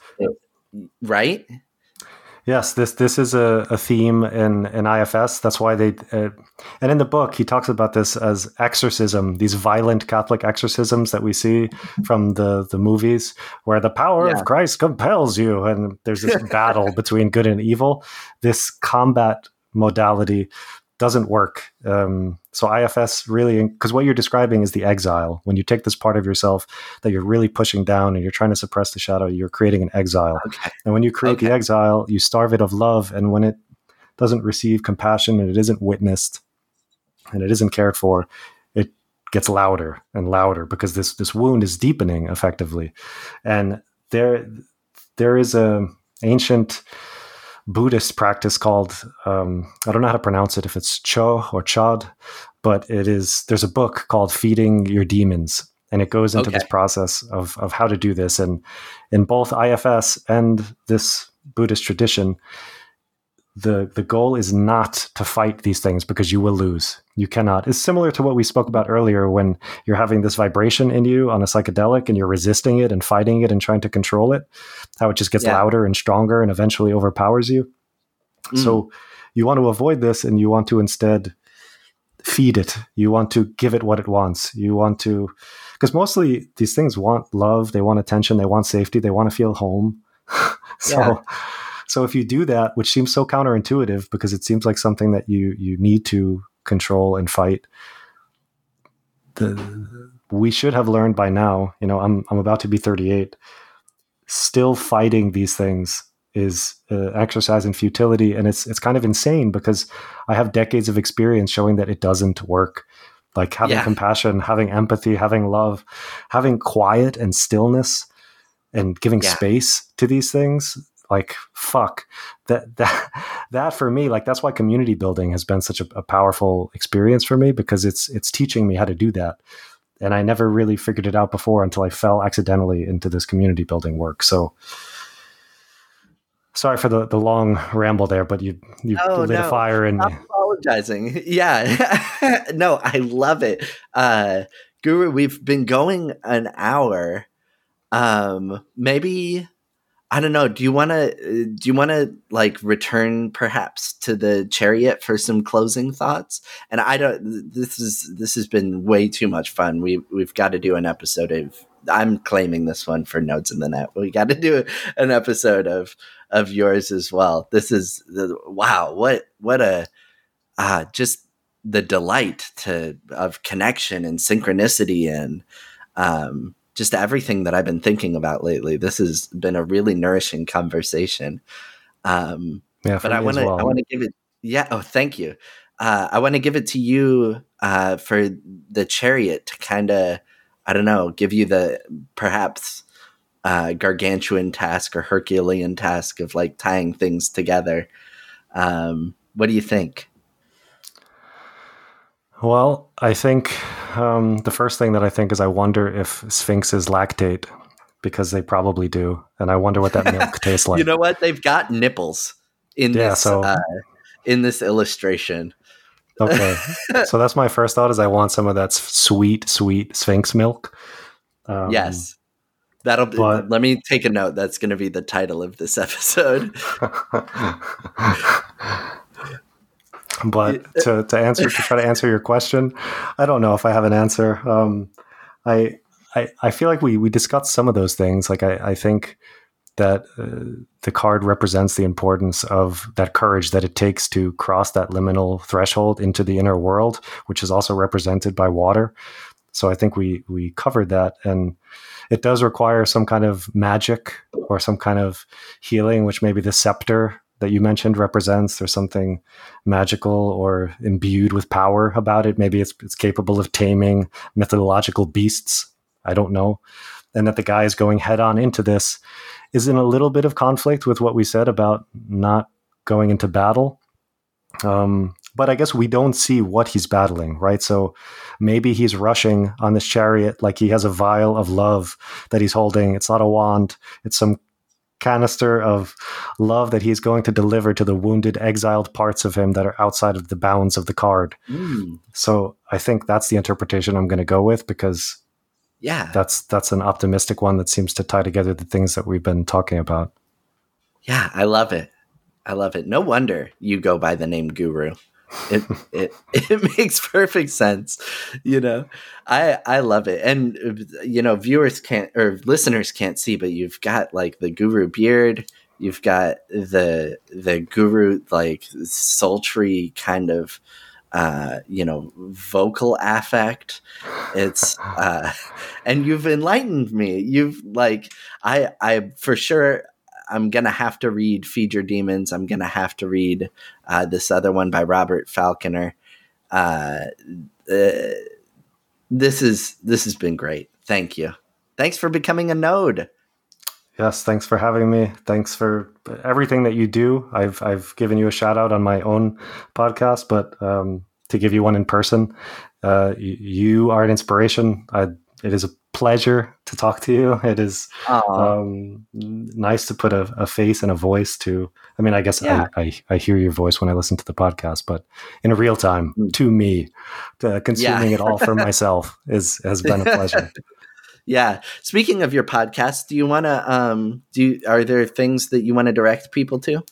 Speaker 1: Right?
Speaker 2: Yes, this this is a, a theme in, in I F S. That's why they, uh, and in the book, he talks about this as exorcism, these violent Catholic exorcisms that we see from the, the movies, where the power yeah. of Christ compels you, and there's this battle between good and evil. This combat modality doesn't work. Um, so I F S really, because what you're describing is the exile. When you take this part of yourself that you're really pushing down and you're trying to suppress the shadow, you're creating an exile. Okay. And when you create okay. the exile, you starve it of love. And when it doesn't receive compassion and it isn't witnessed and it isn't cared for, it gets louder and louder because this, this wound is deepening effectively. And there, there is a ancient Buddhist practice called, um, I don't know how to pronounce it, if it's Cho or Chod, but it is, there's a book called Feeding Your Demons, and it goes into okay. this process of, of how to do this. And in both I F S and this Buddhist tradition, the, the goal is not to fight these things because you will lose. You cannot. It's similar to what we spoke about earlier when you're having this vibration in you on a psychedelic and you're resisting it and fighting it and trying to control it, how it just gets yeah. louder and stronger and eventually overpowers you. Mm. So you want to avoid this and you want to instead feed it. You want to give it what it wants. You want to, because mostly these things want love, they want attention, they want safety, they want to feel home. so yeah. So if you do that, which seems so counterintuitive because it seems like something that you you need to control and fight, the, we should have learned by now, you know, I'm I'm about to be thirty-eight, still fighting these things is uh, exercise in futility. And it's it's kind of insane because I have decades of experience showing that it doesn't work. Like having yeah. compassion, having empathy, having love, having quiet and stillness and giving yeah. space to these things. Like, fuck, that, that, that for me, like, that's why community building has been such a, a powerful experience for me, because it's, it's teaching me how to do that. And I never really figured it out before until I fell accidentally into this community building work. So sorry for the, the long ramble there, but you, you
Speaker 1: oh,
Speaker 2: lit
Speaker 1: no.
Speaker 2: a fire in
Speaker 1: I'm
Speaker 2: me.
Speaker 1: Apologizing. Yeah. No, I love it. Uh, Guru, we've been going an hour. Um, maybe, I don't know. Do you want to, do you want to like return perhaps to the chariot for some closing thoughts? And I don't, this is, this has been way too much fun. We, we've got to do an episode of, I'm claiming this one for Nodes in the Net. We got to do an episode of, of yours as well. This is the, wow. What, what a, uh, just the delight to, of connection and synchronicity and, um, just everything that I've been thinking about lately. This has been a really nourishing conversation. Um,
Speaker 2: yeah,
Speaker 1: but I want to,
Speaker 2: well.
Speaker 1: I want to give it. Yeah. Oh, thank you. Uh, I want to give it to you uh, for the chariot to kind of, I don't know, give you the perhaps uh, gargantuan task or Herculean task of like tying things together. Um, what do you think?
Speaker 2: Well, I think um, the first thing that I think is I wonder if sphinxes lactate, because they probably do. And I wonder what that milk tastes like.
Speaker 1: You know what? They've got nipples in yeah, this so, uh, in this illustration.
Speaker 2: Okay. So that's my first thought is I want some of that sweet, sweet sphinx milk. Um,
Speaker 1: yes. That'll be, but, let me take a note. That's going to be the title of this episode.
Speaker 2: But to, to answer, to try to answer your question, I don't know if I have an answer. Um, I, I, I feel like we, we discussed some of those things. Like I, I think that uh, the card represents the importance of that courage that it takes to cross that liminal threshold into the inner world, which is also represented by water. So I think we we covered that, and it does require some kind of magic or some kind of healing, which maybe the scepter that you mentioned represents. There's something magical or imbued with power about it. Maybe it's it's capable of taming mythological beasts. I don't know. And that the guy is going head on into this is in a little bit of conflict with what we said about not going into battle. Um, but I guess we don't see what he's battling, right? So maybe he's rushing on this chariot like he has a vial of love that he's holding. It's not a wand. It's some canister of love that he's going to deliver to the wounded, exiled parts of him that are outside of the bounds of the card. Mm. So I think that's the interpretation I'm going to go with, because
Speaker 1: yeah,
Speaker 2: that's that's an optimistic one that seems to tie together the things that we've been talking about.
Speaker 1: Yeah, I love it. I love it. No wonder you go by the name Guru. It it it makes perfect sense. You know, I I love it. And you know, viewers can't or listeners can't see, but you've got like the Guru beard. You've got the the Guru like sultry kind of uh, you know, vocal affect. It's uh, and you've enlightened me. You've like I I for sure. I'm going to have to read Feed Your Demons. I'm going to have to read uh, this other one by Robert Falconer. Uh, uh, this is this has been great. Thank you. Thanks for becoming a node.
Speaker 2: Yes, thanks for having me. Thanks for everything that you do. I've I've given you a shout out on my own podcast, but um, to give you one in person, uh, you, you are an inspiration. I, it is a pleasure to talk to you. It is um, nice to put a, a face and a voice to. I mean, I guess yeah. I, I I hear your voice when I listen to the podcast, but in real time mm. to me, to consuming yeah. it all for myself is has been a pleasure.
Speaker 1: Yeah. Speaking of your podcast, do you want to? Um, do you, are there things that you want to direct people to?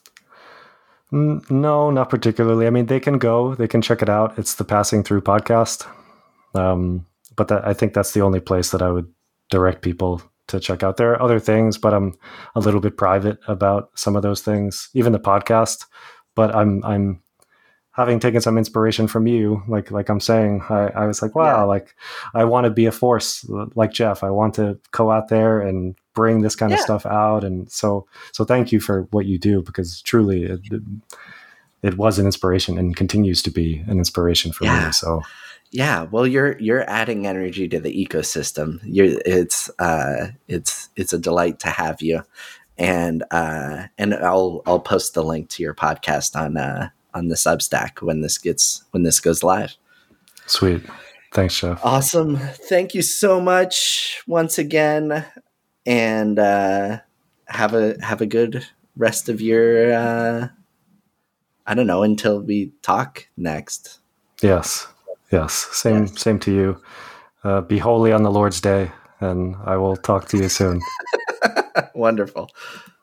Speaker 2: Mm, no, not particularly. I mean, they can go, they can check it out. It's the Passing Through podcast. Um, But that, I think that's the only place that I would direct people to check out. There are other things, but I'm a little bit private about some of those things, even the podcast. But I'm I'm having taken some inspiration from you, like like I'm saying. I, I was like, wow, yeah. like I want to be a force like Jeff. I want to go out there and bring this kind yeah. of stuff out. And so so thank you for what you do, because truly it, it was an inspiration and continues to be an inspiration for yeah. me. So.
Speaker 1: Yeah, well, you're you're adding energy to the ecosystem. You're it's uh it's it's a delight to have you, and uh and I'll I'll post the link to your podcast on uh on the Substack when this gets when this goes live.
Speaker 2: Sweet, thanks, Jeff.
Speaker 1: Awesome, thank you so much once again, and uh, have a have a good rest of your uh, I don't know until we talk next.
Speaker 2: Yes. Yes, same yes. same to you. Uh, be holy on the Lord's day, and I will talk to you soon.
Speaker 1: Wonderful.